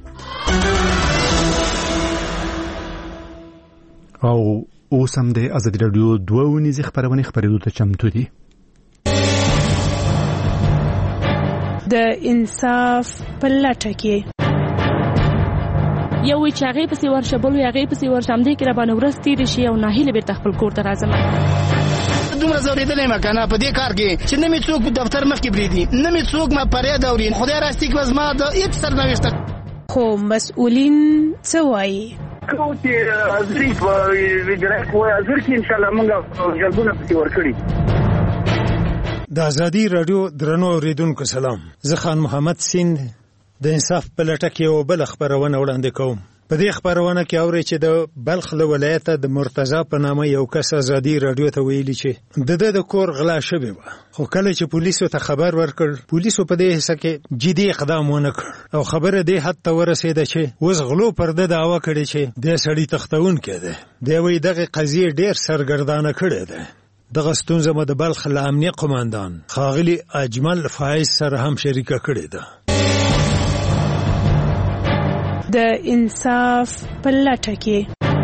او اوس هم د ازادي راډیو دوه ونیزې خبرونه خپرېدو ته چمتو دي. د انصاف په لټه کې یو چې هغه پسې ورشه بل هغه پسې ورشه هم دې کې را باندې ورستې شي او ناهیله به خپل کور ته راځم. دومره زوریدلې مکنه په دې کار کې چې نه می څوک دفتر مخ کې بریدي نه می څوک ما پرې دورین خدای راستي کې وزما د هیڅ سرنوشت خو مسؤلین څه وایي کو چې ازری په ویډرا کوه ازر کې ان شاء الله موږ جلبونه پسې ورکړي. د ازادي رادیو درنو اوریدونکو سلام. زه خان محمد سیند د انصاف په لټه کې یو بل خبرونه وړاندې کوم. په دې خبرونه کې اوري چې د بلخ له ولایت د مرتضی په نامه یو کس ازادي رادیو ته ویلي چې د د کور غلا شوی و، خو کله چې پولیسو ته خبر ورکړ پولیسو په دې حصہ کې جدي اقدام ونه کړ او خبره دې حد ته ورسېده چې اوس غلو پر د دعوا کړي چې د سړی تختون کړي. دی وی دغه قضیه ډیر سرګردانه کړي ده. دغه ستونزه مو د بلخ له امنیه قوماندان خاغلی اجمل فایز سره هم شریکه کړې ده. د انصاف په لټه کې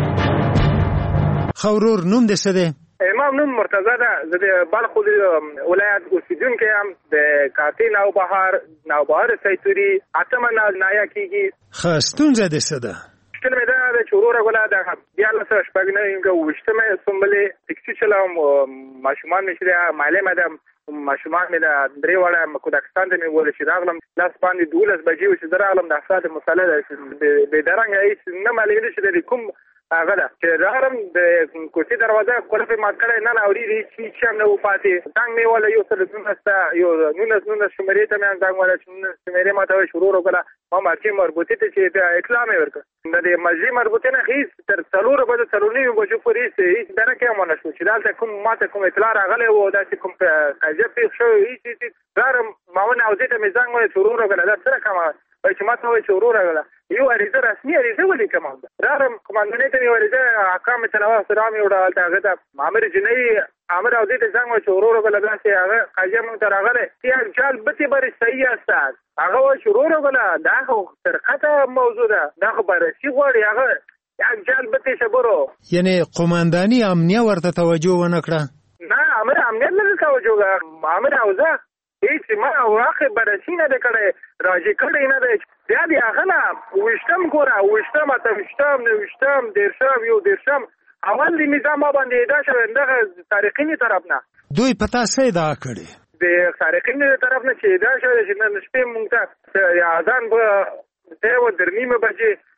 خورور نوم دې څه دی؟ امام نوم مرتضی ده. زه د بلخ ولایت اوسیدونکی یم. د کاتی نوبهار نوبهار سیتوري اتمه نایا کېږي. ښه ستونزه دې څه ده؟ مشکل مې دا ده چې وروره ګوله د دیارلس شپږ نوي اوویشتمه سنبلې ټکسي چلوم ماشومان مې چې دی معلم یم ماشومان مې د درې واړه کودکستان ته مې وویل چې راغلم لاس باندې دولس بجې وې چې زه راغلم د افراد مسله ده بېدرنګه هېڅ نه معلومېده چې د کوم هغه ده چې راغلم د کوڅې دروازه قلف یې مات کړی نه اورېدې هېڅ هم نه و پاتې. زنګ مې وویله یو سل نولس ته یو نولس نولس شمېرې ته مې زنګ وویله چې نولس شمېرې ما ته وایي شروع وکړه ما مرکې مربوطې ته چې اطلاع مې ورکړه. د دې مسجد مربوطې نه هېڅ تر څلورو بجو څلور نوي بجو پورې هېڅ درک یې ونه شو چې دلته کوم ما ته کوم اطلاع راغلی و داسې کوم قضیه پېښ شوی هېڅ هېڅ راغلم ماون او دې ته مې زنګ وویل چې ورور وکړه دا څه رقم وایي چې ما ته وایي چې ورور وکړه یو عریضه رسمي عریضه ولیکم راغلم قومندانۍ ته مې عریضه احکام چلوه سلام یې وړه هلته هغه ته عامر جنۍ عامر او دې ته زنګ وایي چې ورور وکړه داسې هغه قضیه مونږ ته راغلی یک جال بتې برې صحیح استاد هغه وایي چې ورور وکړه دا خو سرقته موضوع ده دا خو بررسي غواړي هغه یک جال بتې شبرو یعنې قومنداني امنیه ورته توجه ونه کړه؟ نه امر امنیت نه توجه امر اوزه هیڅ ما واقع بررسي نه ده کړی راجع کړی نه دی بیا د هغه نه اوویشتم ګوره اوویشتم اتهویشتم نهویشتم دېرشم یو دېرشم اول د نظام باندې ادعا شوی دغه سارقیني طرف نه دوی په تا څه ادعا کړې؟ د سارقیني طرف نه چې ادعا شوی چې نن شپې مونږ ته اذان به درې و درې نیمې بجې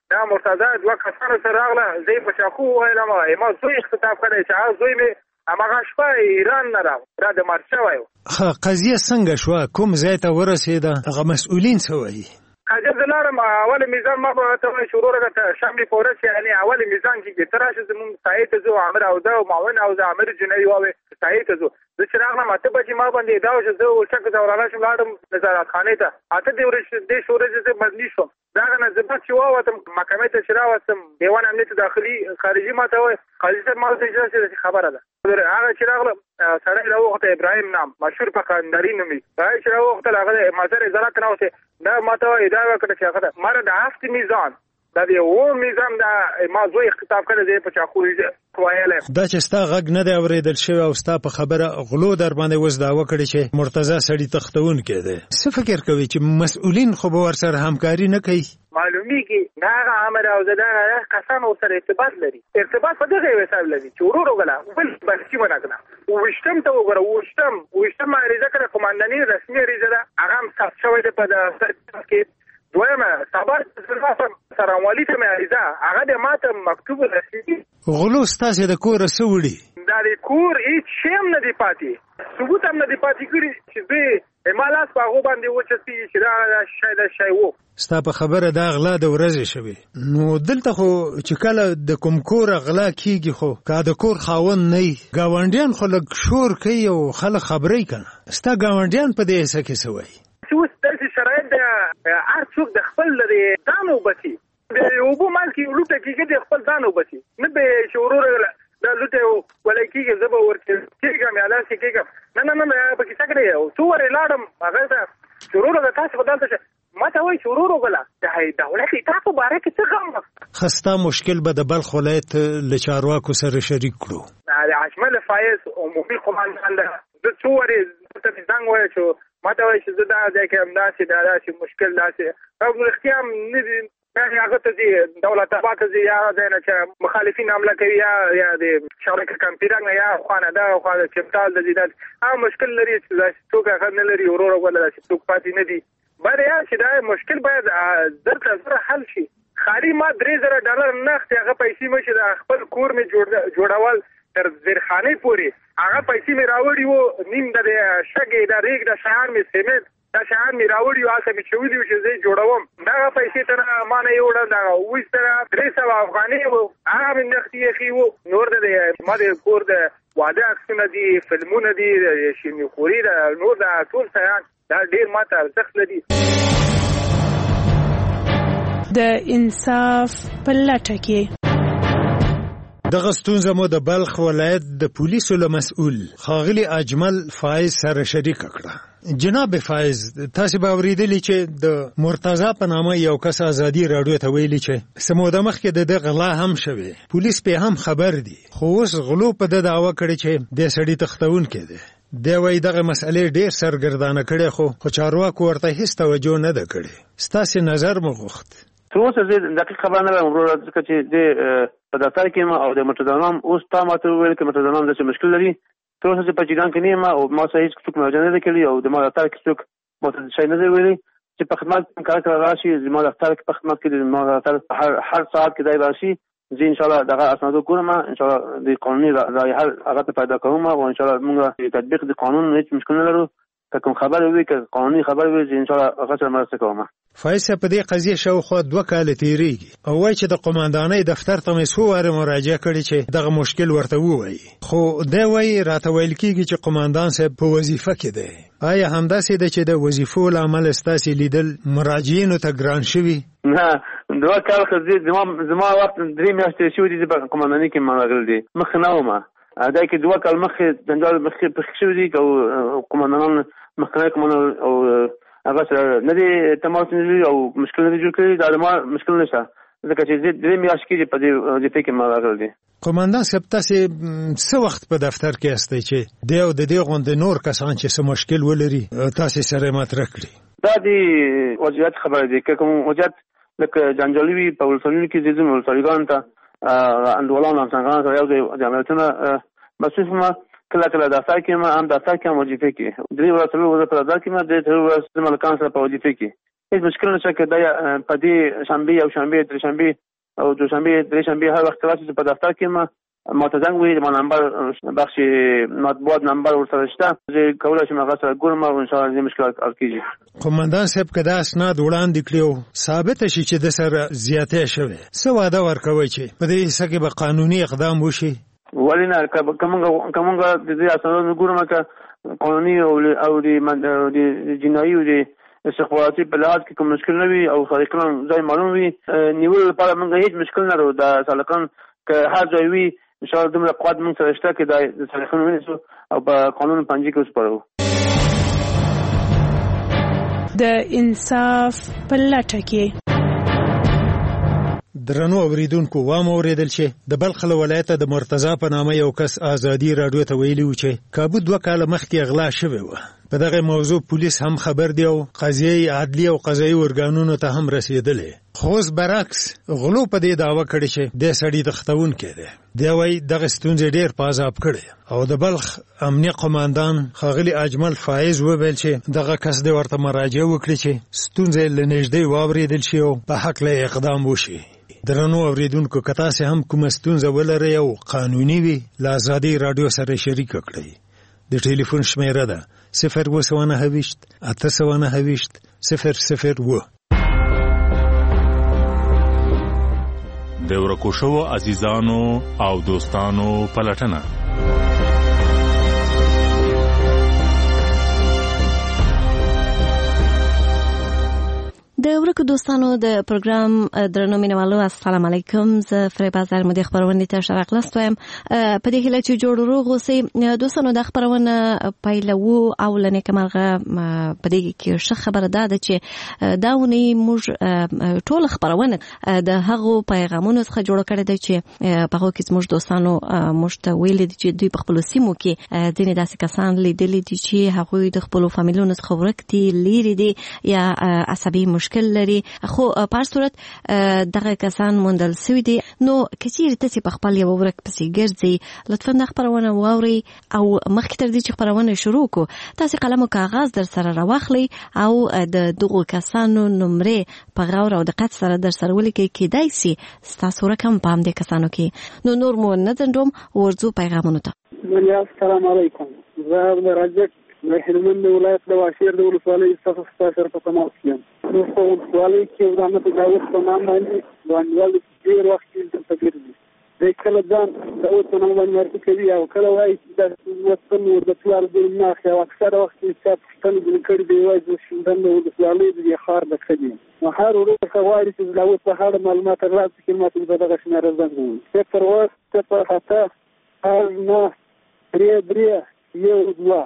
دا مرتضی دوه کسانو سره راغله زه په چاقو وویلم ما زوی اختطاف کړی چې هغه زوی مې هماغه شپه ایران نه راغی را د مارچ شوی و. قضیه څنګه شوه؟ کوم ځای ته ورسېده؟ هغه مسؤلین څه وایي؟ قضیه زه لاړم اول میزان ما به ورته وایي شروع راته شنبې په ورځ یعنې اول میزان کې ته راشې زمونږ سایې ته ځو عامر اوزه او معاون اوزه عامر جنوي واوې سایې ته ځو. زه چې راغلم اته بجې ما باندې دا و چې زه ورچکه ته ورغلی شم لاړم نظارت خانې ته اته دې دېرش ورځې زه مدني شوم. د هغه نه زه بعد چې واوتم محکمې ته چې راوستم دیوان امنیت داخلي خارجي ما ته وایي قاضي صاحب ما ورته اجازه چې خبره ده. هغه چې راغله سړی راوغوښته ابراهیم نام مشهور په قنداري نومي هغه چې راوغوښتل هغه مظهر ازالت نه وسې دا ما ته وایي دا وکړه چې هغه ده ما د هفت میزان دا د اووه میزان دا ما زوی اختطاف کړی دی په چاقو ویلی. دا چې ستا غږ نه دی اورېدل شوی او ستا په خبره غلو در باندې اوس دعوه کړې چې مرتضی سړي تښتونکی دی، څه فکر کوي چې مسؤلین خو به ورسره همکاري نه کوي؟ معلومیږي دا هغه عامر او زه دغه کسان ورسره ارتباط لري ارتباط په دغه حساب لري چې ورور وګله بل بحثي ونه کړه. اوویشتم ته وګوره اوویشتم اوویشتم عریضه کړه قمانداني رسمي عریضه ده هغه هم ثبت شوی دی په دفتر کې. دویمه سبا سرانوالي ته مې عریضه هغه د ماته مکتوب رسمي غلو ستاسې د کوره څه وړي؟ دا د کور هېڅ شی هم نه دی پاتې ثبوت هم نه دی پاتې کړي چې دوی ما لاس په هغو باندې وچسېږي چې دا شی دا شی و. ستا په خبره دا غلا د ورځې شوې نو دلته خو چې کله د کوم کوره غلا کېږي خو که د کور خاوند نه وي ګاونډیان خو لږ شور کوي او خلک خبرې که نه ستا ګاونډیان په دې حصه کې څه وایي؟ چې اوس داسې شرایط د هر څوک د خپل د ځان وبسي د اوبو مال کې لوټه کېږي د خپل ځان وبسي نه به چې ورور دا لوټه ولی کېږي زه به ورته کېږم یا داسې کېږم نه نه نه په کیسه کړی یو څو ورې لاړم هغه ته چې ورور د تاسې خو دلته شه ما ته وایي چې ورور وګله د دولت اطاعت په باره کې څه غم وه. ښه ستا مشکل به د بلخ ولایت له چارواکو سره شریک کړو. د اجمل فایز عمومي قماندان ده زه څو ورې ورته مې زنګ وویل چې ما ته وایي چې زه دا ځای کې همداسې دا داسې مشکل داسې او رښتیا هم نه دي هغه ته ځي دولت آباد ته ځي یا هغه ځای نه چې مخالفین حمله کوي یا یا د شارک کمپیرنګ نه یا خوا نه دا خوا د چپټال د ځي دا هغه مشکل لري چې داسې څوک هغه نه لري ورور وګله داسې څوک پاتې نه دي. باید یا چې دا مشکل باید زر تر زره حل شي. خالي ما درې زره ډالر نغد هغه پیسې مې چې د خپل کور مې جوړول تر زیرخانې پورې هغه پیسې مې راوړي وو نیم د شګې د ریګ د شیان مې سیمنټ دا شیان مې راوړي وو هلته مې چولي وو چې زه یې جوړوم دغه پیسې ته نه ما نه یې وړل دغه اووه سره درې سوه افغانۍ وو هغه مې نغدي ایښي وو. نور د ما د کور د واده عکسونه دي فلمونه دي شیریني خوري د نور د ټول شیان دا ډېر ما ته ارزښت لري. د انصاف په لټه کې دغه ستونزه مو د بلخ ولایت د پولیسو له مسؤل ښاغلي اجمل فایز سره شریکه کړه. جناب فایز تاسو به اورېدلي چې د مرتضی په نامه یو کس ازادي راډیو ته ویلي چې څه موده مخکې د ده غلا هم شوې پولیس پې هم خبر دي خو اوس غلو په ده دعوه کړې چې دې سړي تښتونکی دی. دی وایي دغه مسئلې ډېر سرګردانه کړې خو خو چارواکو ورته هېڅ توجه نه ده کړې. ستاسې نظر مو غوښت. تر اوسه زه دقیق خبره نه لرم وروره ځکه چې د په دفتر کې یم او د مرتضی نام اوس تا ما ته وویل چې مرتضی نام داسې مشکل لري. تر اوسه چې په جیران کې نه یم او ما سره هېڅ څوک مراجعه نه ده کړې او د ما دفتر کې څوک ما ته شی نه دی ویلي چې په خدمت کې کار کړی راشي زما دفتر کې په خدمت کې زما دفتر هر هر ساعت کې دی راشي زه انشاءالله دغه اسنادو ګورم انشاءالله د قانوني رایحه هغه ته پیدا کوم او انشاءالله موږ تطبیق د قانون هېڅ مشکل نه لرو که کوم خبر وي که قانوني خبر وي چې انشاءالله هغه سره مرسته کوم. فایز صاحب په دې قضیه شاوخوا دوه کاله تېرېږي او وایي چې د قماندانۍ دفتر ته مې څو وارې مراجعه کړې چې دغه مشکل ورته ووایي خو دی وایي راته ویل کېږي چې قماندان صاحب په وظیفه کې دی. آیا همداسې ده چې د وظیفو له امله ستاسې لیدل مراجعینو ته ګران شوي؟ نه دوه کال ښه زما زما وخت درې میاشتې شوي دي په قماندانۍ کې ما راغلی دی مخکې نه وم دا کې دوه کال مخکې جنجال مخکې پېښ شوي دي او قماندانان مخکنی قماندان او هغه سره نه دی تماس نه او مشکل نه جوړ کړی دا ما مشکل نشته ځکه چې درې میاشتې کېږي په دې وظیفې کې ما راغلی دی. قماندان صاحب تاسې څه وخت په دفتر کې هستئ چې دی او د دې غوندې نور کسان چې څه مشکل ولري تاسې سره یې مطرح کړي؟ دا د وضعیت خبره دی که کوم وضعیت لکه جنجالي وي په ولسوالیو کې چې ځینو ولسوالیګانو ته انډولانو همسنګانو سره یو ځای د عملیاتونه مسؤل یم کله کله دفتر کې یم هم دفتر کې هم وظیفې کې درې ورځې څلور ورځې په دفتر کې یم درې څلور ورځې د ملکانو سره په وظیفې کې هیڅ مشکل نشته چې دا په دې شنبه او شنبه درې شنبه او دوشنبه درې شنبه هر وخت راشي په دفتر کې ما ما ته زنګ وی ما نمبر بخش مطبوعات نمبر ورسره شته چې کولای شم هغه سره ګورم او ان شاء الله دې مشکل حل کیږي. قومندان صاحب کدا اسناد وړاندې کړیو ثابت شي چې د سره زیاتې شوه څه وعده ورکوي چې په دې حصہ کې به قانوني اقدام وشي؟ ولینا کومه کومه د دې اسناد ګورم که قانوني او او د جنایي او د استخباراتي په لحاظ کې کوم مشکل نه وي او خارقان ځای معلوم وي نیول لپاره موږ هیڅ مشکل نه لرو. د سالکان که هر ځای وي ان شاء الله دومره قوت موږ سره شته چې د سالکان ونیسو او په قانون پنځه کې وسپارو. د انصاف په لټه کې درنو اوریدونکو وام اوریدل چې د بلخ ولایت د مرتضی په نامه یو کس ازادي رادیو ته ویلي و چې کابو دوه کاله مخکې اغلا شوی و. په دغه موضوع پولیس هم خبر دی او قضیه عدلی او قضایي ارګانونو ته هم رسیدلې. خو برعکس غلو په دې دعوه کړي چې د سړي تختون کړي. دی وايي دغه ستونزې ډېر پازاب کړي او د بلخ امنیه قوماندان خاغلی اجمل فایز وویل چې دغه کس د ورته مراجعه وکړي چې ستونزې لنږدې واوریدل شي او په حق له اقدام وشي. درنو اوریدونکو که تاسو هم کوم ستونزه ولرئ او قانوني وي له ازادي رادیو سره شریک کړئ. د ټلیفون شمیره ده صفر اوه سوه نهه ویشت اته سوه نهه ویشت صفر صفر اوه. د ورکو شوو عزیزانو او دوستانو پلټنه د ورکو دوستانو د پروګرام درنو مینوالو السلام علیکم. زه فریبا زر مدیر خبرونه ته شرق لاستویم. په دې هیله چې جوړ روغ اوسئ دوستانو. د خبرونه پیلو او لنه کمرغه په دې کې ښه خبره ده چې دا ونی موږ ټول خبرونه د هغو پیغامونو څخه جوړ کړی دی چې په هغه کې موږ دوستانو موږ ته ویل دي چې دوی په خپل سیمو کې ځینې داسې کسان لیدلي دي چې هغوی د خپل فامیلونو څخه ورک دي لیري دي یا عصبي مشکل لري. خو په صورت دغه کسان موندل شوي دي. نو کچیر تاسو په خپل یو ورک پسې ګرځي لطفا د خبرونه واوري او مخکې تر دې چې خبرونه شروع کو تاسو قلم او کاغذ در سره راوخلي او د دغه کسانو نمرې په غور او دقت سره در سره ولیکئ کېدای شي تاسو رقم پام دې کسانو کې. نو نور مو نه دندوم ورځو پیغامونه ته. السلام علیکم. زه د راجک د هلمند ولایت د واشیر د ولسوالۍ څخه ستاسو په تماس یم. نو په ولسوالۍ کې د احمد داوود په نام باندې باندې ډېر وخت د تفکر دي. د کله ځان د اوس په نام باندې ورته کوي او کله وایي چې د وطن او د ټول د نه او اکثر وخت چې پښتون د کړي دی وایي چې شندن د ولسوالۍ د خار د کړي. نو هر ورځ خواري چې د اوس په اړه معلومات راځي چې ماته د دغه شمېر زنګ وي. صفر اوه صفر اته نه درې درې یو دوه.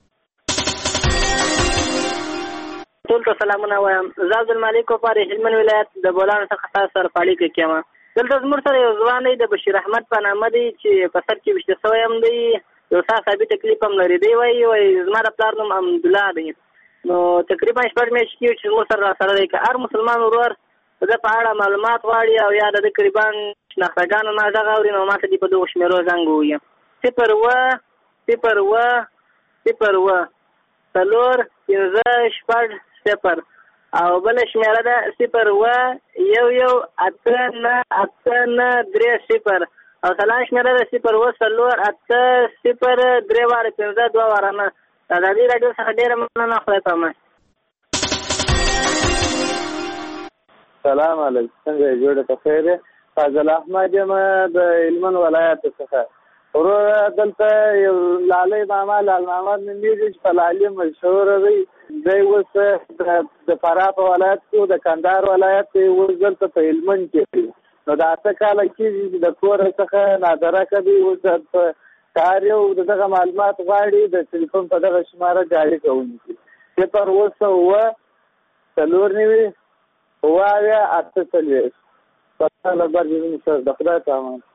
ټول ته سلامونه وایم. زه عبدالمالک وپار هلمند ولایت د بولان څخه تاسو سره پاړی کې کېم. دلته زموږ سره یو ځوان دی د بشیر احمد په نامه دی چې په سر کې وشته سوی هم دی. یو څه ثابت کلیپ هم لري. دی وایي وایي زما د پلار نوم حمدالله دی. نو تقریبا شپږ میاشتې کېږي چې زموږ سره راسره دی. که هر مسلمان ورور د ده په اړه معلومات غواړي او یا د ده قریبا شناختګانو نه غږ اوري نو ما ته دې په دغو شمېرو زنګ ووایي. صفر اوه صفر اوه صفر اوه څلور پنځه شپږ صفر او بل شمیره ده صفر اوه یو یو اته نه اته نه درې صفر او سلام شمیره ده صفر اوه څلور اته صفر درې واره پنځه دوه واره نه. د ازادي راډیو څخه ډېره مننه. خدای پامان. سلام علیکم. څنګه جوړه په خیر دی؟ فاضل احمد یم د هلمند ولایت څخه. ورور دلته یو لالي ماما لال محمد نومېږي چې په لالي مشهور دی. دی اوس د فراه په ولایت کې د کندهار ولایت کې اوس دلته په هلمند کې نو د اته کاله کېږي چې د کور څخه نادره کوي. اوس په کار یو دغه معلومات غواړي د ټلیفون په دغه شماره جاري کوونکي صفر اوه اوه څلور نوي اوه اویا اته څلوېښت. پته لګبر جوړ سر د خدای په امان.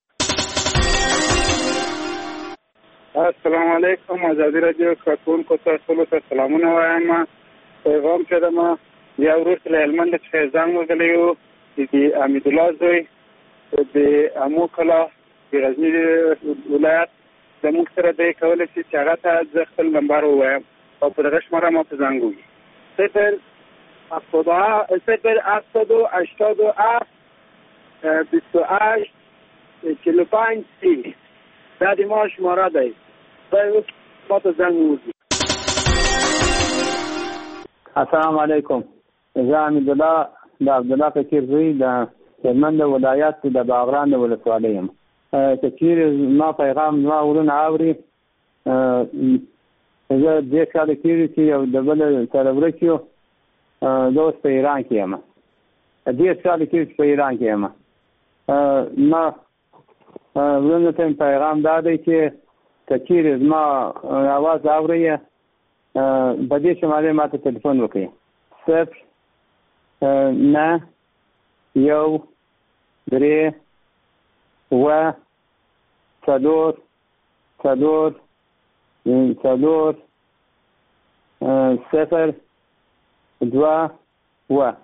السلام علیکم. ازادي راډیو کارکونکو ته ټولو ته سلامونه وایم. پیغام چې ده ما بیا وروسته له هلمند څخه زنګ وهلی و د حمیدالله زوی د امو کلا د غزني ولایت زموږ سره دی کولی شي چې هغه ته زه خپل نمبر ووایم او په دغه شماره ما ته زنګ ووهي. صفر صفر هفتاد و هشتاد و هفت بیست و هشت چهل و پنج سی دا د ما شماره دی دا اوس ما ته زنګ ووهي. السلام علیکم. زه حمیدالله د عبدالله فقیر زوی د هلمند ولایت د باغران د ولسوالۍ یم. که چیرې ما پیغام زما ورونه اوري، زه دې کاله کېږي چې یو د بل سره ورک یو، زه اوس په ایران کې یم. دې کاله کېږي چې په ایران کې یم. ما ورونه ته پیغام دا دی چې که چیرې زما اواز اوري په دې شمالې ما ته تلیفون وکړي: صفر نه یو درې اوه څلور څلور څلور صفر دوه اوه.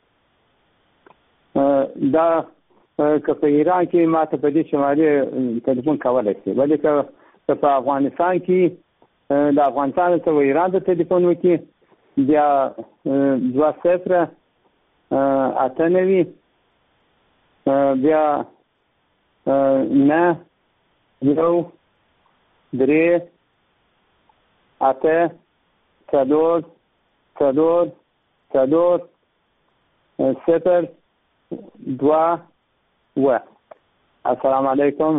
دا که په ایران کې ما ته په دې شمالې تلیفون کولی شي، ولې که په افغانستان کې د افغانستان ته و ایران ته تلیفون وکړي بیا دوه صفر اته نوي بیا نه یو درې اته څلور څلور څلور صفر دوه اوه. السلام علیکم.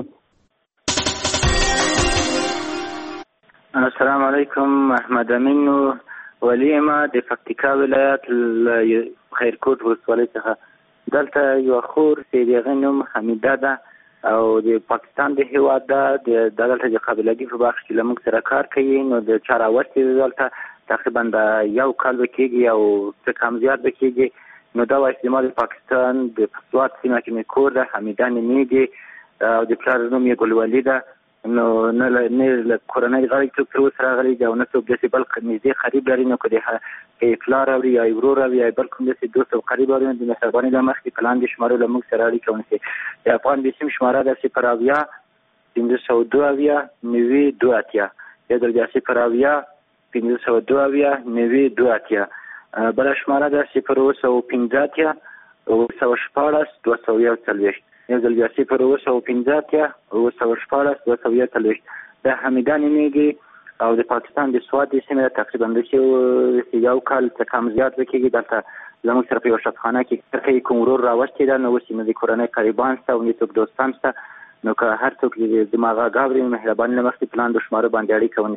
السلام علیکم. احمد امین ولی ما د پکتیکا ولایت خیرکوټ ولسوالۍ څخه. دلته یو خور چې د هغې نوم حمیده ده او د پاکستان د هېواد ده، د دلته د قابلګي په بخش کې له موږ سره کار کوي. نو د چا راوستې ده دلته تقریبا د یو کال به کېږي او څه کم زیات به کېږي. نو دا وایي چې زما د پاکستان د پسوات سیمه کې مې کور ده، حمیده نومېږي او د پلار نوم یې ګلولي ده. نو نه له کورنۍ غړي څوک تر اوسه راغلی دی او نه څوک داسې بل نږدې قریب لري. نو که د پلار اوري یا ورور اوري یا بل کوم داسې دوست او قریب اوري، نو د مهربانۍ له مخکې په لاندې شمارو له موږ سره اړیکه ونیسي. د افغان بیسیم شماره ده صفر اویا پنځه سوه دوه اویا نوي دوه اتیا. یو ځل بیا صفر اویا پنځه سوه دوه اویا نوي دوه اتیا. بله شماره ده صفر اوه سوه پنځه اتیا اوه سوه شپاړس دوه سوه یو څلوېښت. یو ځل بیا صفر اوه سوه پنځه اتیا اوه سوه شپاړس دوه سوه یو څلوېښت. د حمیده نومېږي او د پاکستان د سوات د سیمې تقریبا داسې یو کال څه کم زیات به کېږي. دلته زموږ سره په یوه شفخانه کې کار کوي. کوم ورور راوستې ده، نو اوس یې د کورنۍ قریبان شته او نه څوک دوستان شته. نو که هر څوک زما غږ اوري، مهرباني له مخکې په لاندې شمارو باندې اړیکه ونیسي.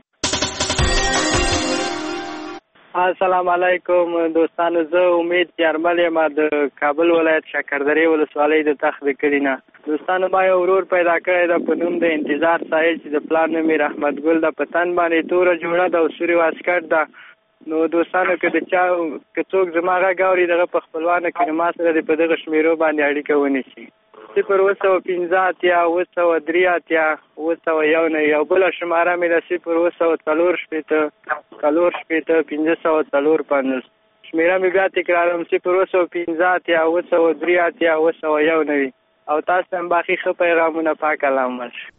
السلام علیکم دوستانو، زه امید یارمل یم د کابل ولایت شکردرې ولسوالۍ د تخت د کلي نه. دوستانو ما یو ورور پیدا کړی ده په نوم د انتظار ساحل چې د پلار نوم یې رحمت ګل ده. په تن باندې توره جوړه ده او سوري واسکټ ده. نو دوستانو که د چا که څوک زما غږ اوري دغه په خپلوانو کې ما سره د په دغه شمېرو باندې اړیکه ونیسي. صفر اوه سوه پنځه اتیا اوه سوه درې اتیا اوه سوه یو نوي. او بله شماره مې ده صفر اوه سوه څلور شپېته څلور شپېته پنځه سوه څلور پنځوس. شمېره مې بیا تکراروم: صفر اوه سوه پنځه اتیا اوه سوه درې اتیا اوه سوه یو نوي. او تاسو هم باقي ښه پیغامونه پاک علام ورشي.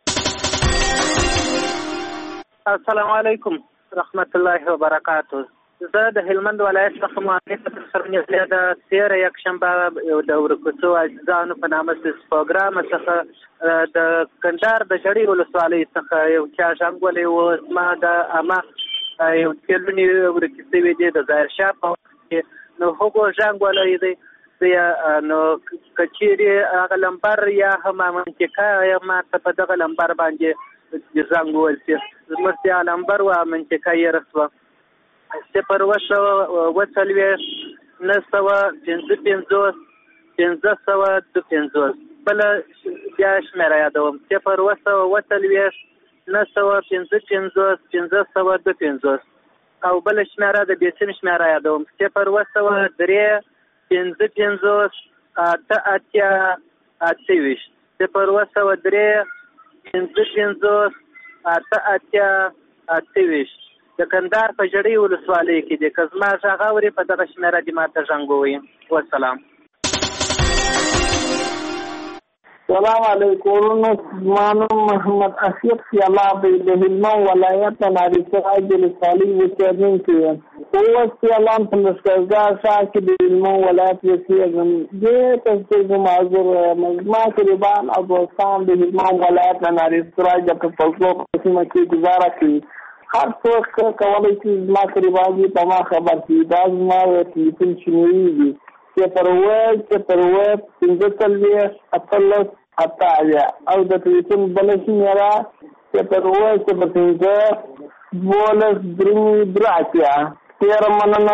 السلام علیکم رحمت الله وبرکاته. زه د هلمند ولایت څخه مؤلفه سرنیولې د تېره یکشنبه یو د ورکوڅو عزیزانو په نامه پروګرام څخه د کندهار د جړۍ ولسوالۍ څخه یو چا زنګ ولی و. زما د عامه یو څېړنې ورکې شوې دي د ظاهرشاه په وخت کې. نو هغو زنګ ولی دی نو که چیرې هغه لمبر یا هم منطقه یا ما ته په دغه لمبر باندې زنګ وویل شي. زموږ بیا لمبر و منطقه یې رسوه صفر اوه سوه اوه څلوېښت نهه سوه پنځه پنځوس پنځه سوه دوه پنځوس. بله بیا شمېره یادوم: صفر اوه سوه اوه څلوېښت نهه سوه پنځه پنځوس پنځه سوه دوه پنځوس. او بله شمېره د بیسیم شمېره یادوم: صفر اوه سوه درې پنځه پنځوس اته اتیا اته ویشت. صفر اوه سوه درې پنځه پنځوس اته اتیا اته ویشت. د کندهار په جړۍ ولسوالۍ کې دی. که زما غږ اوري په دغه شمېره دې ما ته زنګ ووهي. والسلام. سلام علیکم. مانو محمد اشرف سیالابی د هلمند ولایت ناری سراج ولسوالۍ اوسېدونکی یم. اوس سیالان په لښکرګاه ښار کې د هلمند ولایت اوسېږم. دې تصدیق معذور یم. زما قریبان او دوستان د هلمند ولایت ناری سراج په فولکلور په سیمه کې ګزاره کوي. هر څوک کولی شي زما قریبان دي په ما خبر شي. دا زما ټلیفون شمېرې دي صفر اوه صفر اوه پنځه څلوېښت اتلس اته اویا او د ټلیفون بله شمېره صفر اوه صفر پنځه دولس درې درې اتیا. ډېره مننه.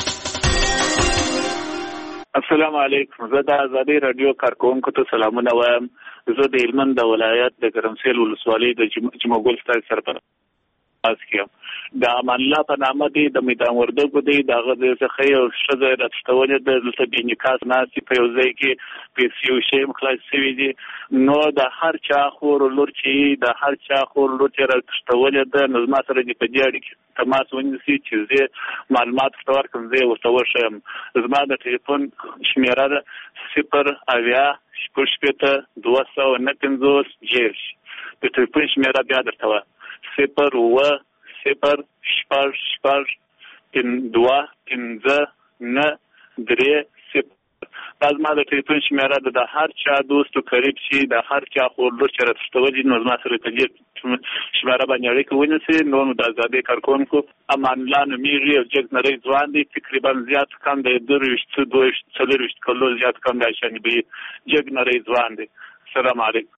السلام علیکم. زه د ازادۍ راډیو کارکوونکو ته سلامونه وایم. زه د هلمند د ولایت د ګرمسېل ولسوالۍ د جمعګل ستاسو سرپرست کیم. د امان الله په نامه دی د میدان وردګو دی دغه د څخه یو ښځه راټولې د دلته د نکاح ناسي په یو ځای کې پیسې او شی مخلاص شوی دي. نو د هر چا خور لور چې د هر چا خور لور چې راټولې د نظم سره د پدیاړي کې تماس ونیسي چې زه معلومات ورته کوم زه ورته ورشم. زما د ټلیفون شمیره صفر اویا شپږ شپېته دوه سوه نه پنځوس جیش. د ټلیفون شمیره بیا درته وایم صفر اوه صفر شپږ شپږ دوه پنځه نه درې صفر. دا زما د ټلیفون شمیره ده. د هر چا دوست او قریب شي د هر چا خور لور چې راټولې نو زما سره په دې شمیره باندې اړیکه ونیسي. نو د ازادۍ کارکوونکو امان الله نومیږي او جګ نری ځوان دی. تقریبا زیات کم د درویشت دویشت څلورویشت کلو زیات کم د شانبي جګ نری ځوان دی. السلام علیکم.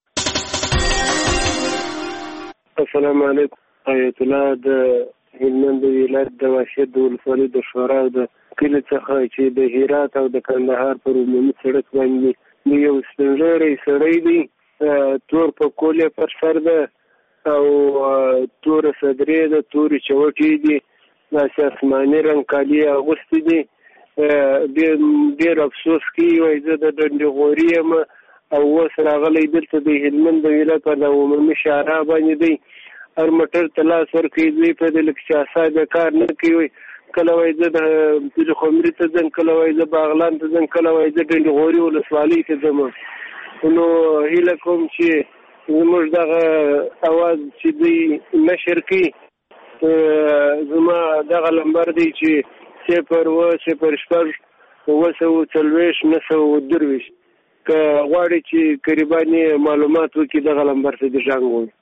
السلام علیکم. آیت الله د هلمند ولایت د واشد ولسوالۍ د شورا د کلي څخه چې د هرات او د کندهار پر عمومي سړک باندې یو سپینږیری سړی دی. تور په کولې پر سر ده او تور صدرې ده، تورې چوټې دي، داسې آسماني رنګ کالي اغوستي دي. ډېر افسوس کوي وایي زه د ډنډې غوري یم او اوس راغلی دلته د هلمند د ولایت په د عمومي شاهراه باندې دی. هر موټر ته لاس ورکوي. دوی په دې لکه چې اسانه کار نه کوي. کله وایي زه د پلخمري ته ځم، کله وایي زه باغلان ته ځم، کله وایي زه ډنډې غوري ولسوالۍ ته ځم. نو هیله کوم چې زموږ دغه اواز چې دوی نشر کړي. زما دغه لمبر دی چې صفر اوه صفر شپږ اوه سوه څلوېښت نه سوه درویشت. که غواړي چې قریبان معلومات وکړي دغه لمبر ته د ژغ ووایي.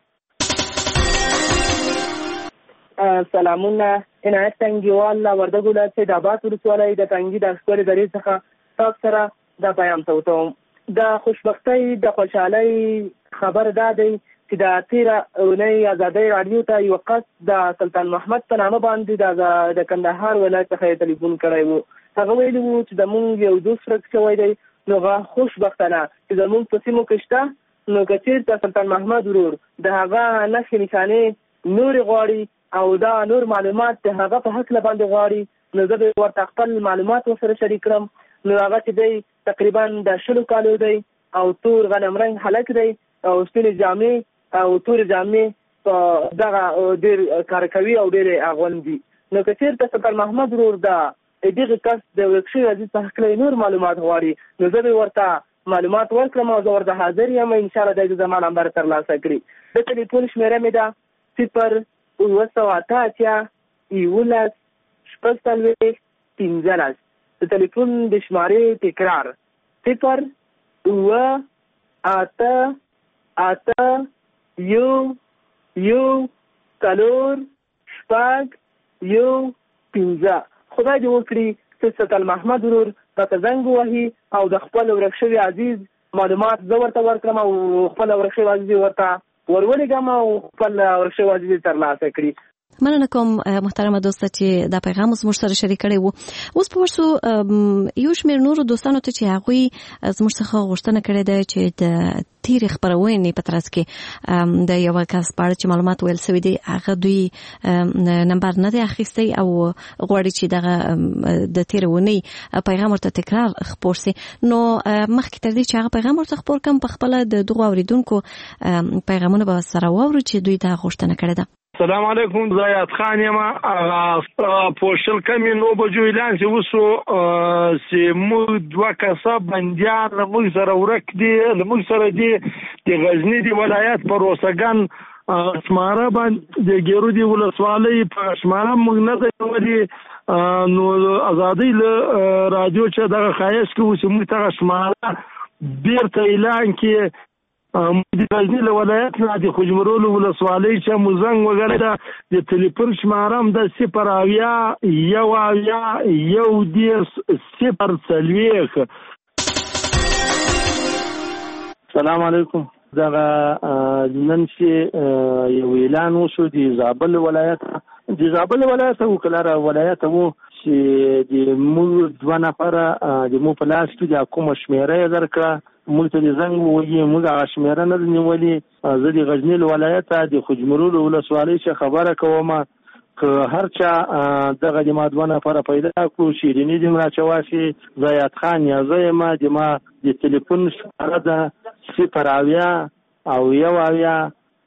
سلامونه. عنایت تنګیوال له وردګو ولایت سیدآباد ولسوالۍ د تنګي د ښکلې درې څخه تاسو سره دا پیام توتوم. د خوشبختۍ د خوشحالۍ خبر دا دی چې د تېره اونۍ ازادۍ راډیو ته یو کس د سلطان محمد په نامه باندې د کندهار ولایت څخه یې تلیفون کړی و. هغه ویلي و چې زمونږ یو دوست ورک شوی دی. نو هغه خوشبختانه چې زمونږ په سیمو کې شته. نو که چېرته سلطان محمد ورور د هغه نښې نښانې نورې غواړي او دا نور معلومات د هغه په هکله باندې غواړي نو زه به ورته خپل معلومات ورسره شریک کړم. نو هغه چې دی تقریبا د شلو کالو دی او تور غنم رنګ هلک دی او سپینې جامې او تورې جامې په دغه ډېر کار کوي او ډېرې اغوندي. نو که چېرته سلطان محمد ورور د دغه کس د ورک شوي عزیز په هکله نور معلومات غواړي نو زه به ورته معلومات ورکړم او زه ورته حاضر یم. انشاءالله دی زما نمبر ترلاسه کړي. د ټلیفون شمېره مې ده صفر اوه سوه اته اتیا یولس شپږ څلوېښت پنځلس. د ټلیفون د شمارې تکرار صفر اوه اته اته یو یو څلور شپږ یو پنځه. خدای دې وکړي چې سلطان محمد ورور راته زنګ ووهي او د خپل ورک شوي عزیز معلومات زه ورته ورکړم او خپل ورک شوي عزیز ورته ورولېږم او خپل ورک شوي عزیز ترلاسه کړي. مننه کوم محترمه دوسته چې دا پیغام زموږ سره شریک کړی وو. اوس په ورسو یو شمېر نورو دوستانو ته چې هغوی زموږ څخه غوښتنه کړې ده چې د تیرې خپرونې په ترڅ کې د یوه کس په اړه چې معلومات ویل سوي دي هغه دوی نمبر نه دی اخیستی او غواړي چې دغه د تیرې اونۍ پیغام ورته تکرار خپور سي. نو مخکې تر دې چې هغه پیغام ورته خپور کړم په خپله د دغو اورېدونکو پیغامونه به سره واورو چې دوی دا غوښتنه کړې ده. السلام علیکم زیات خان یم پوشل کمی نو بجو اعلان چې وسو چې موږ دوه کسه بندیان موږ سره ورک دي موږ سره دي د غزنی دی ولایت پر اوسګان شماره باندې د ګیرو دی ولسوالۍ په شماره موږ نه دی ولې نو ازادي له رادیو چې دغه خایس کې وسو موږ ته شماره بیرته اعلان کې د غزنی له ولایت نه د خوجمرول ولسوالۍ چې مزنګ وګړه د ټلیفون شماره هم د صفر اویا یو اویا یو دیرش صفر څلوېښت. السلام علیکم. دغه نن چې یو اعلان وشو د زابل ولایت د زابل ولایت او کلاره ولایت وو چې د موږ دوه نفره د مو په لاس کې د کومه شمیره درکړه موږ ته د زنګ وایي موږ هغه شمیره نه نیولې زه د غزنی ولایت د خوجمرول ولسوالۍ څخه خبره کوم که هر چا دغه د ما دوه نفره پیدا کړو شیریني دې راچواسي زیات خان یا زه یم د ما د ټلیفون شماره ده صفر اویا او یو اویا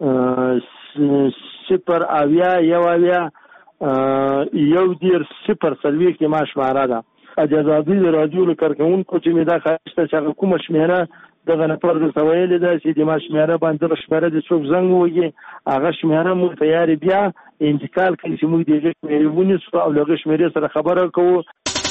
صفر اویا یو اویا یو دیرش صفر څلوېښت د ما شماره ده. اجازه د رادیو له کارکوونکو چې مې دا ښایسته چې هغه کومه شمېره دغه نفر درته ویلې ده چې د ما شمېره باندې دغه شمېره د څوک زنګ ووهي هغه شمېره موږ ته یارې بیا انتقال کړي چې موږ د هغې شمېرې ونیسو او له هغې شمېرې سره خبره کوو.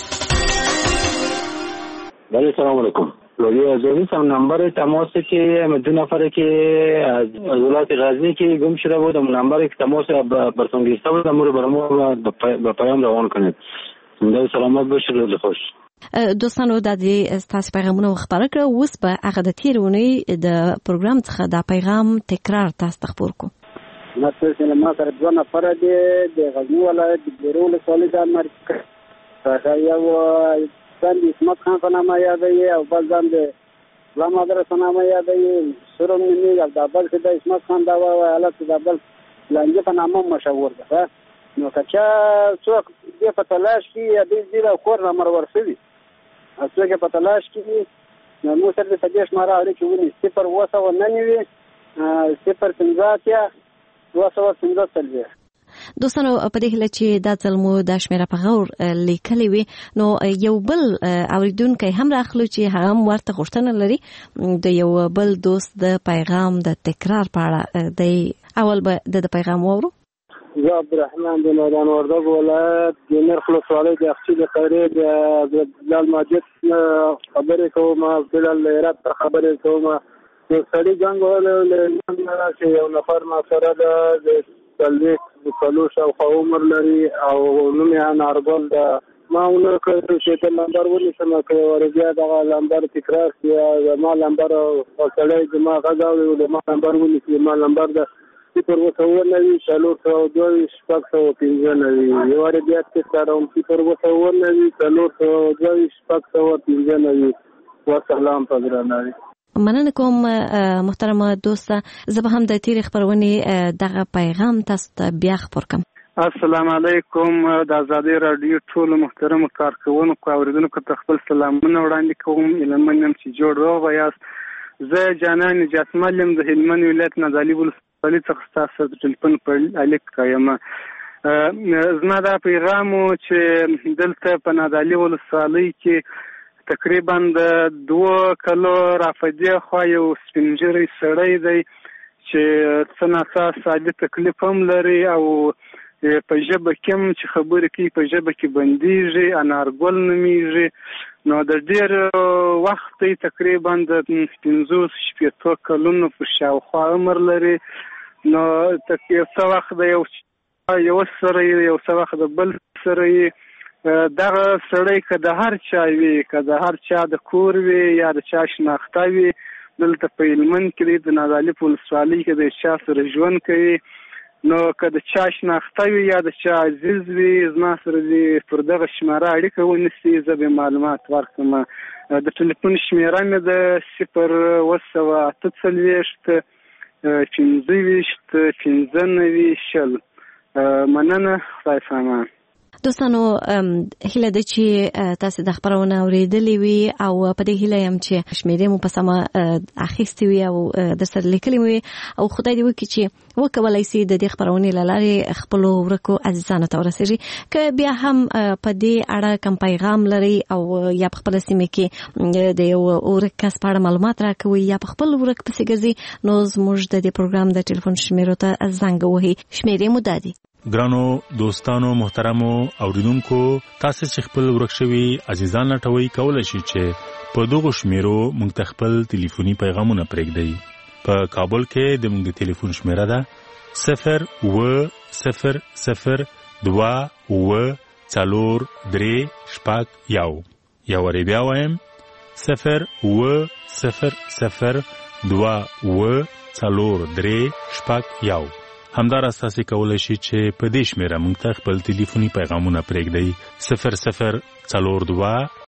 بله سلام علیکم. لوی ازوری سم نمبر تماس که دو نفر که از ولایت غزنی که گم شده بود نمبر تماس براتون گرفته بود امور برامو به پیام روان کنید. زنده سلامت باشید. روز خوش. دوستانو د دې تاسو پیغامونه خبره کړو اوس به هغه د تیرونی د پروګرام څخه د پیغام تکرار تاسو ته خبر کوم. مثلا ما سره دوه نفر دي د غزنی ولایت د بیرول سولې د امریکا څخه یو ځان د اسمت خان په نامه یادوي او بل ځان د غلام حضرت په نامه یادوي سرم نیمي او د بل د اسمت خان دا حالت د بل لنګ په نامه مشهور ده. نو کچا څوک دې په تلاش کې دې دې او کور نمبر ورسوي څوک په تلاش کې نو مو سره د دې شماره اړ کې ونی صفر وسو ننوي صفر پنځه وسو پنځه تلوي. دوستانو په دې هله چې دا ځلمو د شمیره په غور لیکلې وي نو یو بل اوریدونکو هم راخلو چې هغه ورته غوښتنه لري د یو بل دوست د پیغام د تکرار په اړه د اول به د پیغام وورو. زه عبدالرحمن د میدان وردګ ولایت د نرخ ولسوالۍ د اخچې د خیرې د بلال ماجد خبرې کوم بلال هرات ته خبرې کوم. یو سړي جنګ وله چې یو نفر ما سره د څلوېښت د څلور شاوخوا عمر لري او نوم یې انارګل ده. ما ونه کړ چې ته لمبر ونیسم که ور بیا دغه لمبر تکرار کړي زما لمبر سړی زما غږ اوري زما لمبر ونیسي زما لمبر ده صفر اووه سوه نوي څلور سوه دوه ویشت شپږ سوه پنځه نوي یو وارې بیا تکراروم صفر اووه سوه نوي څلور سوه دوه ویشت شپږ سوه پنځه نوي. وسلام په درناوي. مننه کوم محترمه دوسته. زه به هم د تیرې خپرونې دغه پیغام تاسو ته بیا خپور کړم. السلام علیکم. د ازادي رادیو ټول محترم کارکوونکو او اوریدونکو ته خپل سلامونه وړاندې کوم. علمن یم چې جوړ روغ یاست. زه جانان نجاتمل یم د هلمند ولایت نادعلي ولسوالۍ څخه ستاسو د ټلیفون په الیک یم. زما دا پیغام چې دلته په نادعلي ولسوالۍ کې تقریبا د دوه کلو رافدې خوا یو سپینجری سړی دی چې څه ناڅه عادي تکلیف هم لري او په ژبه کې هم چې خبرې کوي په ژبه کې بندیږي انارګل نومیږي. نو د ډېر وخت تقریبا د پنځوس شپېتو کلونو په شاوخوا عمر لري. نو یو څه وخت د یو یو سره یو څه وخت د بل سره دغه سړی که د هر چا وي که د هر چا د کور وي یا د چا شناخته وي دلته په هلمند کې د نادعلي په ولسوالۍ کې د چا سره ژوند کوي نو که د چا شناخته وي یا د چا عزیز وي زما سره دې پر دغه شماره اړیکه ونیسي زه به معلومات ورکړم. د ټلیفون شمېره مې د صفر اووه سوه اته څلوېښت پنځه ویشت پنځه نوي شل. مننه. خدای سامان. دوستانو هیله ده چې تاسو د خبرونه اوریدلې وي او په دې هیله يم چې شمیرې مو په سمه اخیستې وي او د سره لیکلې وي او خدای دې وکړي چې وکولای شي د دې خبرونې لاره خپل ورکو عزیزانو ته ورسېږي که بیا هم په دې اړه کوم پیغام لري او یا په خپل سیمه کې د یو ورک کس په اړه معلومات راکوي یا په خپل ورک پسې ګرځي نو زموږ د دې پروګرام د ټلیفون شمیرو ته زنګ وهي. شمیرې مو دادي. ګرانو دوستانو محترمو اوریدونکو تاسو چې خپل ورک شوي عزیزان لټوي کولای شي چې په دغه شمیرو موږ ته خپل ټلیفوني پیغامونه پرېږدئ. په کابل کې د موږ ټلیفون شمیره ده صفر و صفر صفر دوا و څلور درې شپږ یو. یا ور بیا وایم صفر و صفر صفر دوا و څلور درې شپږ یو. همدارس تاسو کولای شئ چې په دې شمیره موږ ته خپل ټلیفوني پیغامونه پرېږدئ صفر صفر څلور دوه